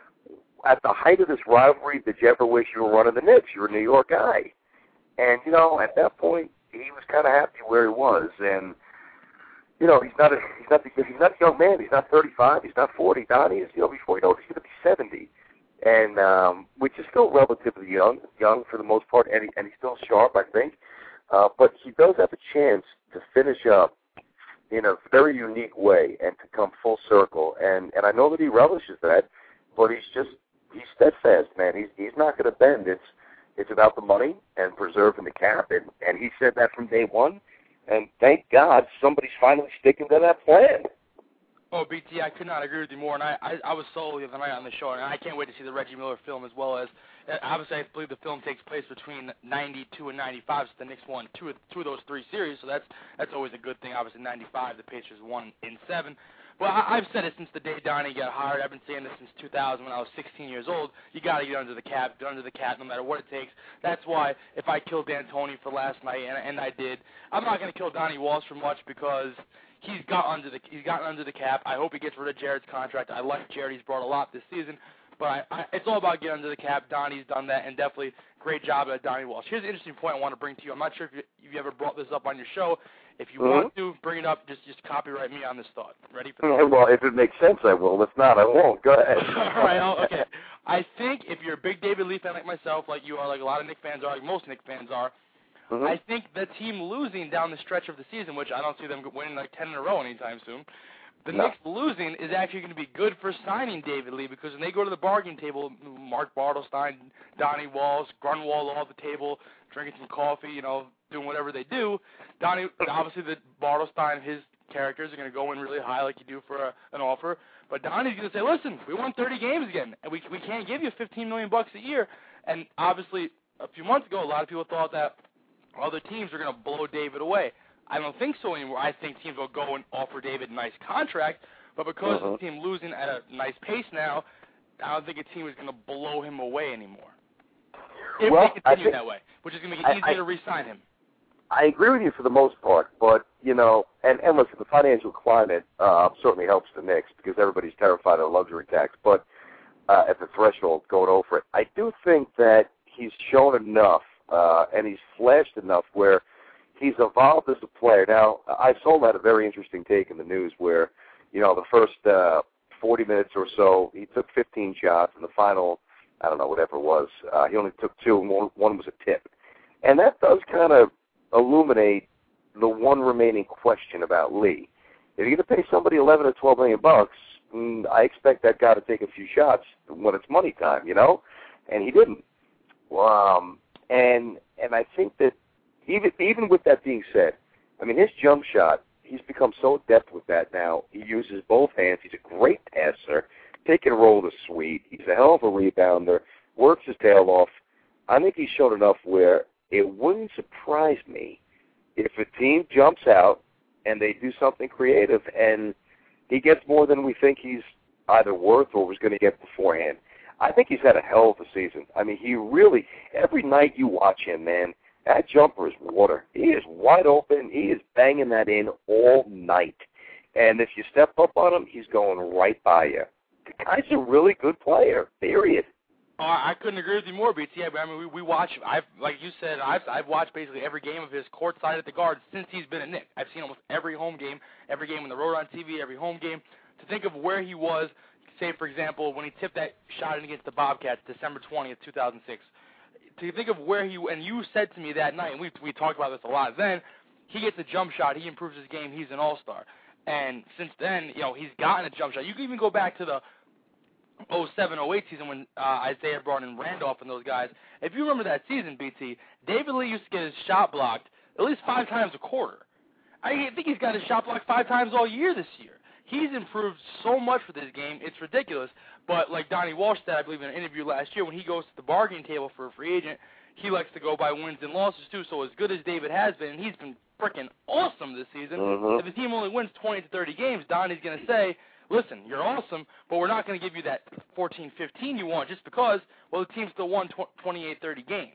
At the height of this rivalry, did you ever wish you were running the Knicks? You're a New York guy. And, you know, at that point, he was kind of happy where he was. And, you know, he's not a he's not, a, he's not a young man. He's not thirty-five. He's not forty. Donnie is, you know, before you know it, he's going to be seventy. And, um, which is still relatively young, young for the most part, and, he, and he's still sharp, I think. Uh, but he does have a chance to finish up in a very unique way and to come full circle. And, and I know that he relishes that, but he's just, he's steadfast, man. He's he's not going to bend. It's it's about the money and preserving the cap, and, and he said that from day one. And thank God somebody's finally sticking to that plan. Oh, B T, I could not agree with you more. And I, I, I was sold the other night on the show, and I can't wait to see the Reggie Miller film as well as, obviously, I believe the film takes place between ninety-two and ninety-five, so the Knicks won two of, two of those three series, so that's that's always a good thing. Obviously, ninety-five, the Pacers won in seven. Well, I, I've said it since the day Donnie got hired. I've been saying this since two thousand when I was sixteen years old. You got to get under the cap, get under the cap no matter what it takes. That's why if I killed D'Antoni for last night, and, and I did, I'm not going to kill Donnie Walsh for much because he's got under the he's gotten under the cap. I hope he gets rid of Jared's contract. I like Jared. He's brought a lot this season. But I, I, it's all about getting under the cap. Donnie's done that, and definitely great job at Donnie Walsh. Here's an interesting point I want to bring to you. I'm not sure if you, if you ever brought this up on your show. If you mm-hmm. want to, bring it up. Just just copyright me on this thought. Ready for this? Well, if it makes sense, I will. If not, I won't. Go ahead. All right. I'll, okay. I think if you're a big David Lee fan like myself, like you are, like a lot of Knicks fans are, like most Knicks fans are, mm-hmm. I think the team losing down the stretch of the season, which I don't see them winning like ten in a row anytime soon, the no. Knicks losing is actually going to be good for signing David Lee because when they go to the bargain table, Mark Bartelstein, Donnie Walsh, Grunwald all at the table, drinking some coffee, you know, doing whatever they do. Donnie, obviously, the Bartelstein, his characters are going to go in really high like you do for a, an offer. But Donnie's going to say, listen, we won thirty games again, and we we can't give you fifteen million bucks a year. And obviously, a few months ago, a lot of people thought that other teams are going to blow David away. I don't think so anymore. I think teams will go and offer David a nice contract, but because uh-huh. of the team losing at a nice pace now, I don't think a team is going to blow him away anymore. If well, they continue think, that way, which is going to make it easier I, to re-sign him. I agree with you for the most part, but, you know, and, and listen, the financial climate uh, certainly helps the Knicks because everybody's terrified of luxury tax, but uh, at the threshold going over it, I do think that he's shown enough uh, and he's flashed enough where he's evolved as a player. Now, I saw that a very interesting take in the news where, you know, the first uh, forty minutes or so, he took fifteen shots, and the final, I don't know, whatever it was, uh, he only took two, and one, one was a tip. And that does kind of illuminate the one remaining question about Lee. If you're going to pay somebody eleven or twelve million bucks, mm, I expect that guy to take a few shots when it's money time, you know? And he didn't. Um, and and I think that even even with that being said, I mean, his jump shot, he's become so adept with that now. He uses both hands. He's a great passer. Pick and roll is sweet. He's a hell of a rebounder. Works his tail off. I think he's shown enough where it wouldn't surprise me if a team jumps out and they do something creative and he gets more than we think he's either worth or was going to get beforehand. I think he's had a hell of a season. I mean, he really, every night you watch him, man, that jumper is water. He is wide open. He is banging that in all night. And if you step up on him, he's going right by you. The guy's a really good player, period. Oh, I couldn't agree with you more, B T. I mean, we, we watch, I've, like you said, I've, I've watched basically every game of his courtside at the Guard since he's been a Knick. I've seen almost every home game, every game on the road on T V, every home game. To think of where he was, say, for example, when he tipped that shot in against the Bobcats, December twentieth, two thousand six. To think of where he, and you said to me that night, and we we talked about this a lot then, he gets a jump shot, he improves his game, he's an all-star. And since then, you know, he's gotten a jump shot. You can even go back to the oh seven oh eight season when uh, Isaiah brought in Randolph and those guys. If you remember that season, B T, David Lee used to get his shot blocked at least five times a quarter. I think he's got his shot blocked five times all year this year. He's improved so much for this game, it's ridiculous. But like Donnie Walsh said, I believe in an interview last year, when he goes to the bargaining table for a free agent, he likes to go by wins and losses too. So as good as David has been, and he's been freaking awesome this season, mm-hmm. if the team only wins twenty to thirty games, Donnie's going to say, listen, you're awesome, but we're not going to give you that fourteen fifteen you want just because, well, the team still won twenty-eight thirty games.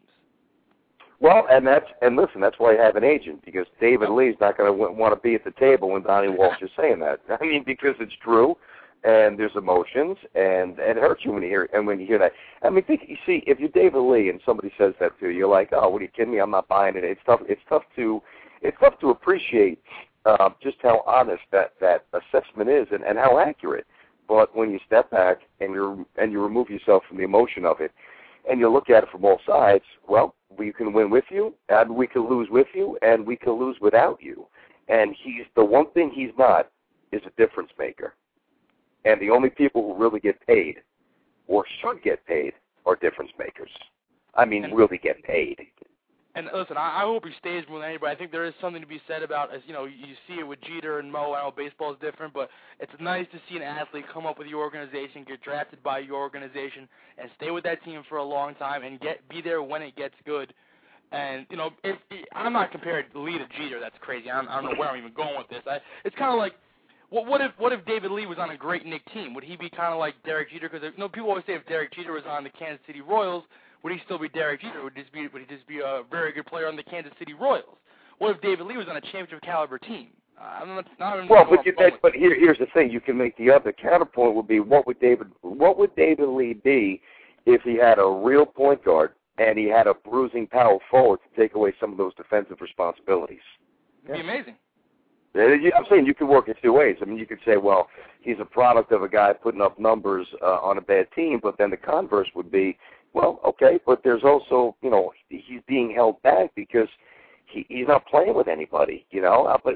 Well, and that's and listen, that's why you have an agent, because David Lee's not going to want to be at the table when Donnie Walsh is saying that. I mean, because it's true, and there's emotions, and, and it hurts you when you hear and when you hear that. I mean, think you see, if you're David Lee and somebody says that to you, you're like, oh, what are you kidding me? I'm not buying it. It's tough. It's tough to it's tough to appreciate uh, just how honest that, that assessment is and, and how accurate. But when you step back and you and you remove yourself from the emotion of it, and you look at it from all sides, well, we can win with you, and we can lose with you, and we can lose without you. And he's the one thing he's not is a difference maker. And the only people who really get paid, or should get paid, are difference makers. I mean, and, really get paid. And listen, I, I hope he stays more than anybody. I think there is something to be said about, as you know, you see it with Jeter and Mo. I know baseball is different, but it's nice to see an athlete come up with your organization, get drafted by your organization, and stay with that team for a long time and get be there when it gets good. And, you know, if, if, I'm not comparing Lee to Jeter. That's crazy. I'm, I don't know where I'm even going with this. I, it's kind of like, what, what if what if David Lee was on a great Knicks team? Would he be kind of like Derek Jeter? Because, you know, people always say if Derek Jeter was on the Kansas City Royals, would he still be Derek Jeter? Would he just be would he just be a very good player on the Kansas City Royals? What if David Lee was on a championship caliber team? Uh, I'm not, not even well, but you, that, but here, here's the thing: you can make the other counterpoint would be what would David what would David Lee be if he had a real point guard and he had a bruising power forward to take away some of those defensive responsibilities? It'd be amazing. I'm saying you can work it two ways. I mean, you could say, well, he's a product of a guy putting up numbers uh, on a bad team, but then the converse would be, well, okay, but there's also, you know, he's being held back because he, he's not playing with anybody, you know. But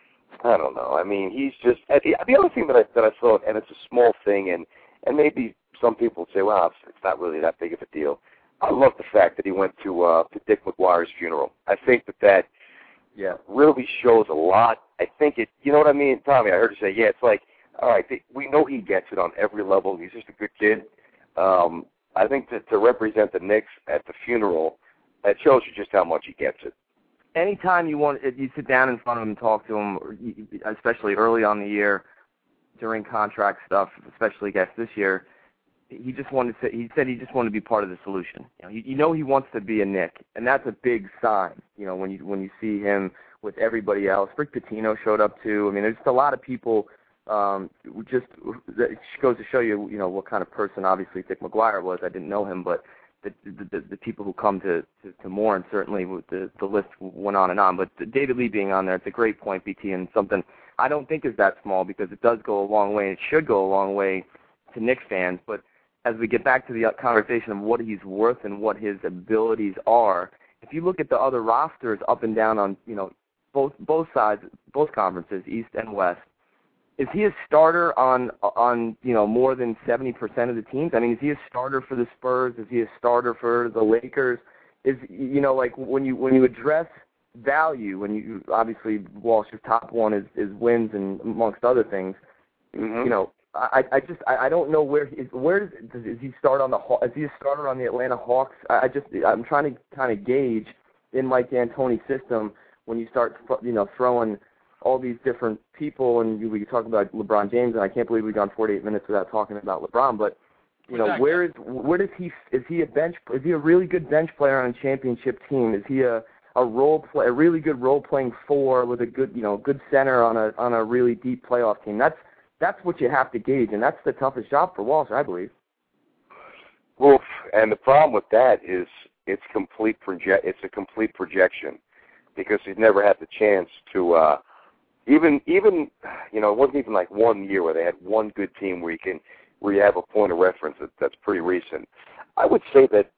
I don't know. I mean, he's just the, the other thing that I that I thought, and it's a small thing, and and maybe some people would say, well, it's, it's not really that big of a deal. I love the fact that he went to uh, to Dick McGuire's funeral. I think that that yeah really shows a lot. I think it, you know what I mean, Tommy? I heard you say, yeah, it's like, all right, they, we know he gets it on every level. He's just a good kid. Um, I think that to represent the Knicks at the funeral, that shows you just how much he gets it. Anytime you want, if you sit down in front of him and talk to him, especially early on the year during contract stuff, especially I guess this year, he just wanted to. He said he just wanted to be part of the solution. You know, you, you know he wants to be a Knick, and that's a big sign. You know, when you when you see him with everybody else. Rick Pitino showed up too. I mean, there's just a lot of people. Um, just that goes to show you, you know, what kind of person obviously Dick McGuire was. I didn't know him, but the the, the, the people who come to, to, to mourn, certainly the the list went on and on. But David Lee being on there, it's a great point, B T, and something I don't think is that small because it does go a long way. And it should go a long way to Knicks fans. But as we get back to the conversation of what he's worth and what his abilities are, if you look at the other rosters up and down on, you know, both both sides, both conferences, East and West, is he a starter on, on you know, more than seventy percent of the teams? I mean, is he a starter for the Spurs? Is he a starter for the Lakers? Is, you know, like when you when you address value, when you, obviously Walsh's top one is, is wins and amongst other things, mm-hmm. you know, I, I just I, I don't know where he, where does, does is he start on the is he a starter on the Atlanta Hawks? I, I just I'm trying to kind of gauge in Mike D'Antoni's system when you start you know throwing all these different people, and we talk about LeBron James, and I can't believe we've gone forty-eight minutes without talking about LeBron. But you know, exactly. where is where does he is he a bench is he a really good bench player on a championship team? Is he a a role play a really good role playing four with a good you know good center on a on a really deep playoff team? That's that's what you have to gauge, and that's the toughest job for Walsh, I believe. Well, and the problem with that is it's complete proje- It's a complete projection because he's never had the chance to. Uh, Even, even, you know, it wasn't even like one year where they had one good team where you can, where you have a point of reference that, that's pretty recent. I would say that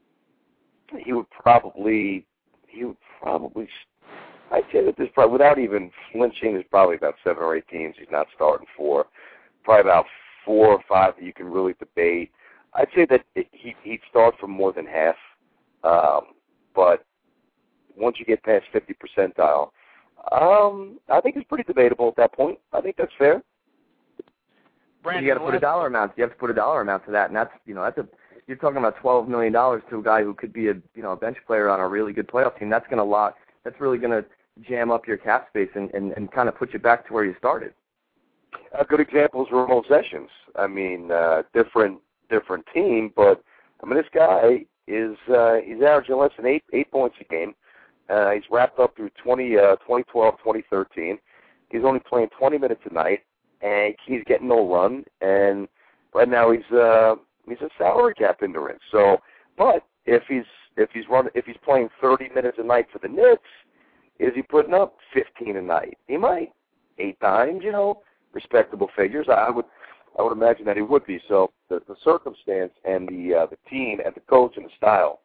he would probably, he would probably, I'd say that there's probably, without even flinching, there's probably about seven or eight teams he's not starting for. Probably about four or five that you can really debate. I'd say that it, he, he'd start for more than half, um, but once you get past fifty percentile, Um, I think it's pretty debatable at that point. I think that's fair. Brandon, you got to put a dollar amount. You have to put a dollar amount to that, and that's you know that's a you're talking about twelve million dollars to a guy who could be a you know a bench player on a really good playoff team. That's going to lock. That's really going to jam up your cap space and, and, and kind of put you back to where you started. A good example is Ramon Sessions. I mean, uh, different different team, but I mean this guy is uh, he's averaging less than eight eight points a game. Uh, he's wrapped up through twenty, uh, twenty twelve, twenty thirteen. He's only playing twenty minutes a night, and he's getting no run. And right now he's uh, he's a salary cap hindrance. So, but if he's if he's run if he's playing thirty minutes a night for the Knicks, is he putting up fifteen a night? He might eight times, you know, respectable figures. I would I would imagine that he would be. So the, the circumstance and the uh, the team and the coach and the style,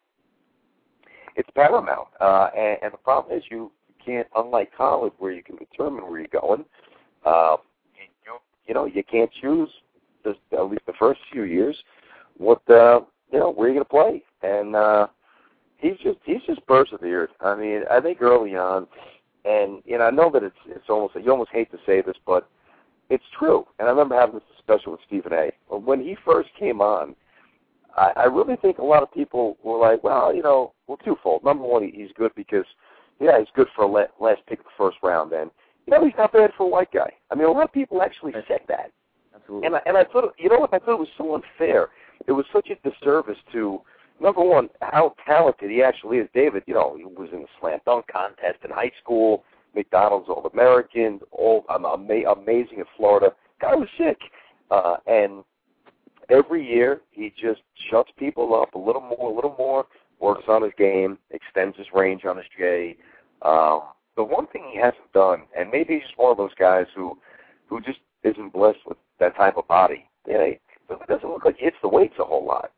it's paramount. Uh, and, and the problem is you can't, unlike college where you can determine where you're going, uh, you, you know, you can't choose, the, at least the first few years, what, uh, you know, where you're going to play. And uh, he's just he's just persevered. I mean, I think early on, and, you know, I know that it's, it's almost, you almost hate to say this, but it's true. And I remember having this discussion with Stephen A. When he first came on, I, I really think a lot of people were like, well, you know, well, twofold. Number one, he, he's good because, yeah, he's good for a la- last pick of the first round. And, you know, he's not bad for a white guy. I mean, a lot of people actually said that. Absolutely. And I, and I thought, you know what, I thought it was so unfair. It was such a disservice to, number one, how talented he actually is. David, you know, he was in the slam dunk contest in high school, McDonald's All-American, all, um, ama- amazing in Florida. Guy was sick. Uh, and every year he just shuts people up a little more, a little more, works on his game, extends his range on his J. Um, the one thing he hasn't done, and maybe he's just one of those guys who who just isn't blessed with that type of body. You know, it doesn't look like he hits the weights a whole lot.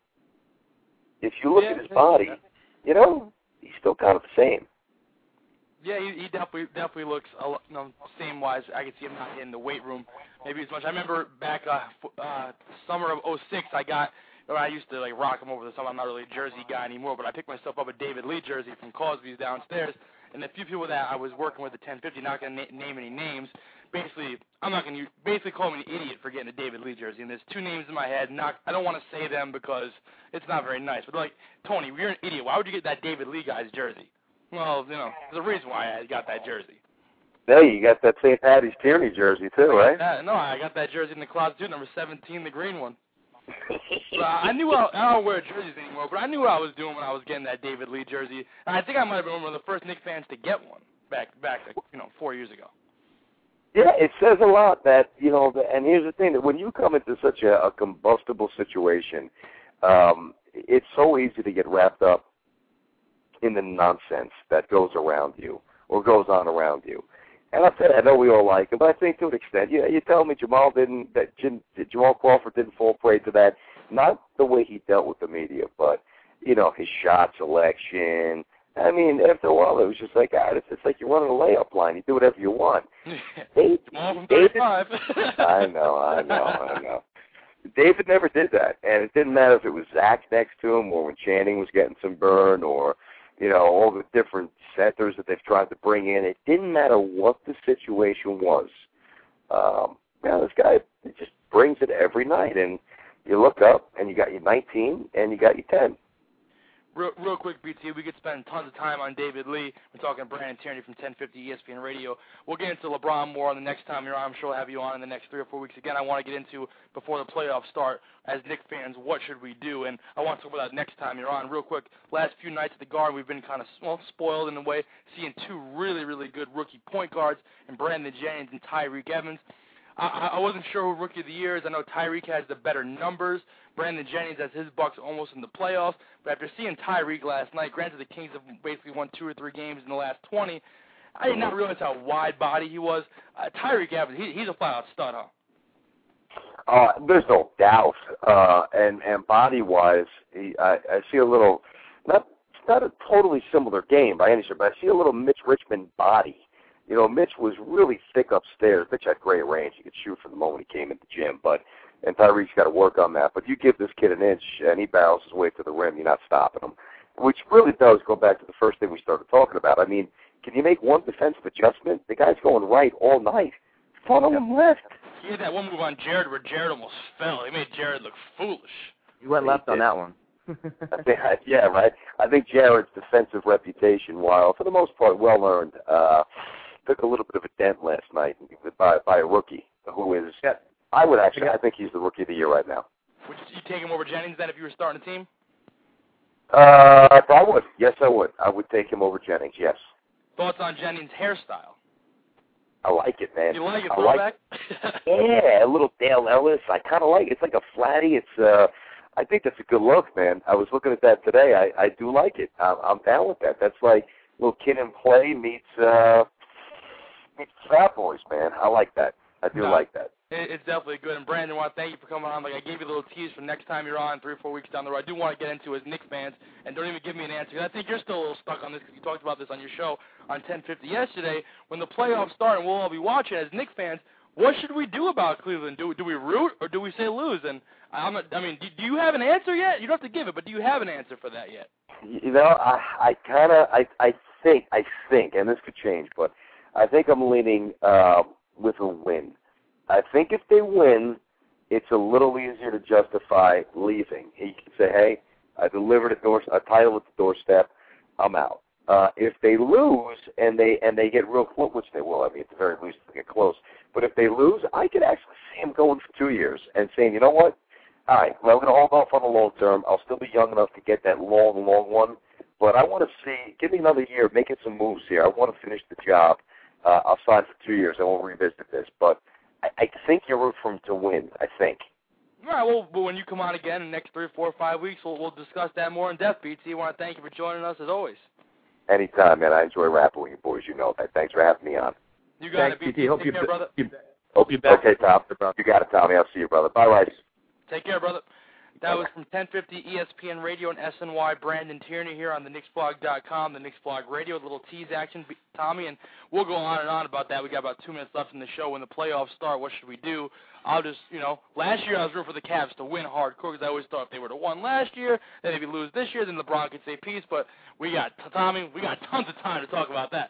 If you look yeah, at his body, you know, he's still kind of the same. Yeah, he, he definitely definitely looks a lot, you know, same wise. I could see him not in the weight room maybe as much. I remember back uh, f- uh, summer of oh six, I got. You know, I used to like rock him over the summer. I'm not really a jersey guy anymore, but I picked myself up a David Lee jersey from Cosby's downstairs. And a few people that I was working with at ten fifty, not going to na- name any names. Basically, I'm not going to basically call me an idiot for getting a David Lee jersey. And there's two names in my head. Not, I don't want to say them because it's not very nice. But they're like, Tony, you're an idiot. Why would you get that David Lee guy's jersey? Well, you know, there's a reason why I got that jersey. Hey, you got that Saint Patty's Tierney jersey too, right? Uh, no, I got that jersey in the closet too, number seventeen, the green one. So uh, I knew I, I don't wear jerseys anymore, but I knew what I was doing when I was getting that David Lee jersey. And I think I might have been one of the first Knicks fans to get one back back like, you know four years ago. Yeah, it says a lot that, you know, the, and here's the thing, that when you come into such a, a combustible situation, um, it's so easy to get wrapped up in the nonsense that goes around you or goes on around you. And I said, I know we all like him, but I think to an extent, you, you tell me Jamal didn't, that Jim, Jamal Crawford didn't fall prey to that. Not the way he dealt with the media, but, you know, his shot selection. I mean, after a while, it was just like, ah, it's, it's like you're running a layup line. You do whatever you want. David, Jamal from David, thirty-five. I know, I know, I know. David never did that, and it didn't matter if it was Zach next to him or when Channing was getting some burn or, you know, all the different centers that they've tried to bring in. It didn't matter what the situation was. Um, you know, this guy just brings it every night, and you look up, and you got your nineteen, and you got your ten. Real, real quick, B T, we could spend tons of time on David Lee. We're talking Brandon Tierney from ten fifty E S P N Radio. We'll get into LeBron more on the next time you're on. I'm sure we'll have you on in the next three or four weeks. Again, I want to get into, before the playoffs start, as Knicks fans, what should we do? And I want to talk about that next time you're on. Real quick, last few nights at the Garden, we've been kind of well, spoiled in a way, seeing two really, really good rookie point guards in Brandon Jennings and Tyreke Evans. I, I wasn't sure who Rookie of the Year is. I know Tyreke has the better numbers. Brandon Jennings has his Bucks almost in the playoffs. But after seeing Tyreke last night, granted the Kings have basically won two or three games in the last twenty, I did not realize how wide body he was. Uh, Tyreke Evans, he, he's a flat-out stud, huh? Uh, there's no doubt. Uh, and and body-wise, he, I, I see a little, not not a totally similar game by any stretch, but I see a little Mitch Richmond body. You know, Mitch was really thick upstairs. Mitch had great range. He could shoot from the moment he came in the gym. But and Tyreke's got to work on that. But you give this kid an inch, and he barrels his way to the rim, you're not stopping him. Which really does go back to the first thing we started talking about. I mean, can you make one defensive adjustment? The guy's going right all night. Funnel him left. He had that one move on Jared where Jared almost fell. He made Jared look foolish. He went left he on that one. I think, yeah, right. I think Jared's defensive reputation, while for the most part well earned, uh, took a little bit of a dent last night by by a rookie who is. Yeah. I would actually. I think he's the rookie of the year right now. Would you take him over Jennings then if you were starting a team? Uh, I would. Yes, I would. I would take him over Jennings. Yes. Thoughts on Jennings' hairstyle? I like it, man. You like it, I throwback? Like, yeah, a little Dale Ellis. I kind of like it. It's like a flatty. It's uh, I think that's a good look, man. I was looking at that today. I, I do like it. I'm, I'm down with that. That's like little kid in play meets uh, meets Fat Boys, man. I like that. I do no, like that. It, it's definitely good. And Brandon, I want to thank you for coming on. Like I gave you a little tease for next time you're on, three or four weeks down the road. I do want to get into as Knicks fans, and don't even give me an answer. I think you're still a little stuck on this because you talked about this on your show on ten fifty yesterday. When the playoffs start and we'll all be watching as Knicks fans, what should we do about Cleveland? Do do we root or do we say lose? And I'm a, I mean, do, do you have an answer yet? You don't have to give it, but do you have an answer for that yet? You know, I I kind of I I think I think, and this could change, but I think I'm leaning uh, with a win. I think if they win, it's a little easier to justify leaving. You can say, hey, I delivered a, door, a title at the doorstep, I'm out. Uh, if they lose and they and they get real close, which they will, I mean, at the very least, they get close. But if they lose, I could actually see them going for two years and saying, you know what? All right, well, I'm going to hold off on the long term. I'll still be young enough to get that long, long one. But I want to see, give me another year, making some moves here. I want to finish the job. Uh, I'll sign for two years. I won't revisit this. But I, I think you're root for him to win, I think. All right, well, well, when you come on again in the next three, four, or five weeks, we'll, we'll discuss that more in depth, B T. I want to thank you for joining us as always. Anytime, man. I enjoy rapping with you boys. You know that. Thanks for having me on. You got Thanks, it, B T. B T. Hope Take you care, brother. You, hope you back. Okay, Tom. You got it, Tommy. I'll see you, brother. Bye, Rice. Take care, brother. That was from ten fifty E S P N Radio and S N Y. Brandon Tierney here on the Knicks Blog dot com, the Knicks Blog Radio, a little tease action, Tommy, and we'll go on and on about that. We got about two minutes left in the show. When the playoffs start, what should we do? I'll just, you know, last year I was rooting for the Cavs to win hardcore because I always thought if they were to win last year, then if you lose this year, then LeBron could say peace. But we got, Tommy, we got tons of time to talk about that.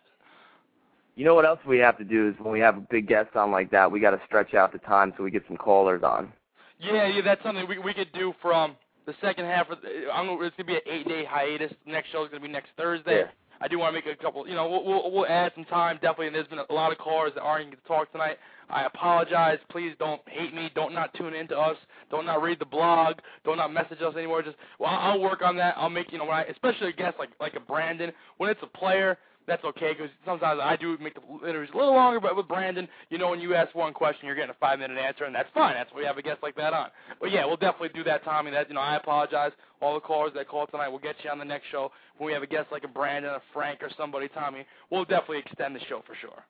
You know what else we have to do is when we have a big guest on like that, we got to stretch out the time so we get some callers on. Yeah, yeah, that's something we we could do from the second half. Of the, I'm gonna, it's going to be an eight-day hiatus. Next show is going to be next Thursday. Yeah. I do want to make a couple, you know, we'll, we'll, we'll add some time, definitely, and there's been a lot of callers that aren't going to talk tonight. I apologize. Please don't hate me. Don't not tune into us. Don't not read the blog. Don't not message us anymore. Just, well, I'll work on that. I'll make, you know, when I, especially a guest like, like a Brandon, when it's a player, that's okay, because sometimes I do make the interviews a little longer, but with Brandon, you know, when you ask one question, you're getting a five-minute answer, and that's fine. That's why we have a guest like that on. But, yeah, we'll definitely do that, Tommy. That, you know, I apologize. All the callers that call tonight, we'll get you on the next show. When we have a guest like a Brandon, a Frank, or somebody, Tommy, we'll definitely extend the show for sure.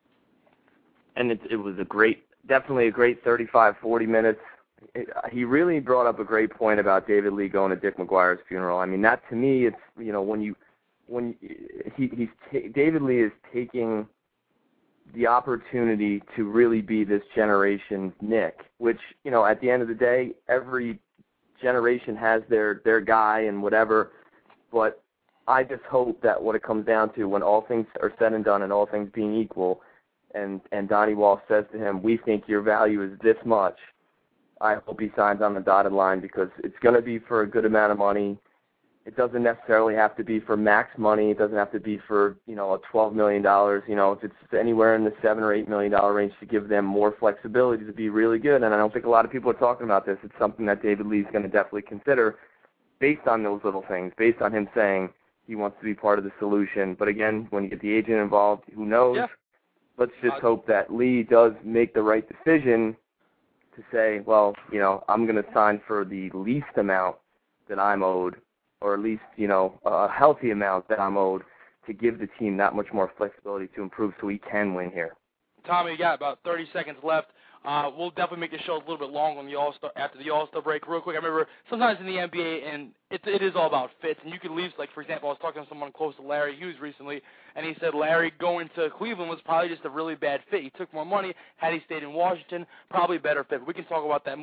And it, it was a great, definitely a great thirty-five, forty minutes. It, he really brought up a great point about David Lee going to Dick McGuire's funeral. I mean, that to me, it's, you know, when you, when he, he's ta- David Lee is taking the opportunity to really be this generation's Knick, which, you know, at the end of the day, every generation has their, their guy and whatever, but I just hope that what it comes down to, when all things are said and done and all things being equal, and, and Donnie Walsh says to him, we think your value is this much, I hope he signs on the dotted line, because it's going to be for a good amount of money. It doesn't necessarily have to be for max money. It doesn't have to be for, you know, a twelve million dollars. You know, if it's anywhere in the seven or eight million dollar range, to give them more flexibility to be really good. And I don't think a lot of people are talking about this. It's something that David Lee's going to definitely consider based on those little things, based on him saying he wants to be part of the solution. But again, when you get the agent involved, who knows? Yeah. Let's just hope that Lee does make the right decision to say, well, you know, I'm going to sign for the least amount that I'm owed, or at least, you know, a healthy amount that I'm owed, to give the team that much more flexibility to improve so we can win here. Tommy, you got about thirty seconds left. Uh, we'll definitely make the show a little bit long on the All-Star, after the All-Star break. Real quick, I remember sometimes in the N B A, and it, it is all about fits, and you can leave, like, for example, I was talking to someone close to Larry Hughes recently, and he said Larry going to Cleveland was probably just a really bad fit. He took more money. Had he stayed in Washington, probably better fit. But we can talk about that more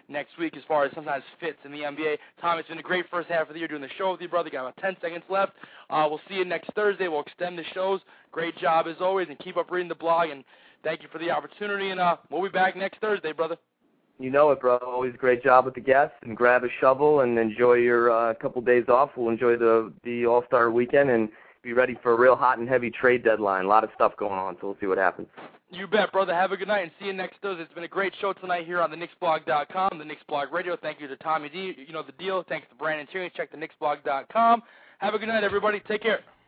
next week as far as sometimes fits in the N B A. Tom, it's been a great first half of the year doing the show with you, brother. Got about ten seconds left. Uh, we'll see you next Thursday. We'll extend the shows. Great job as always, and keep up reading the blog, and thank you for the opportunity, and uh, we'll be back next Thursday, brother. You know it, bro. Always great job with the guests, and grab a shovel and enjoy your uh, couple days off. We'll enjoy the, the All-Star weekend and be ready for a real hot and heavy trade deadline. A lot of stuff going on, so we'll see what happens. You bet, brother. Have a good night, and see you next Thursday. It's been a great show tonight here on the Knicks Blog dot com, the Knicks Blog Radio. Thank you to Tommy D. You know the deal. Thanks to Brandon Tierney. Check the Knicks Blog dot com. Have a good night, everybody. Take care.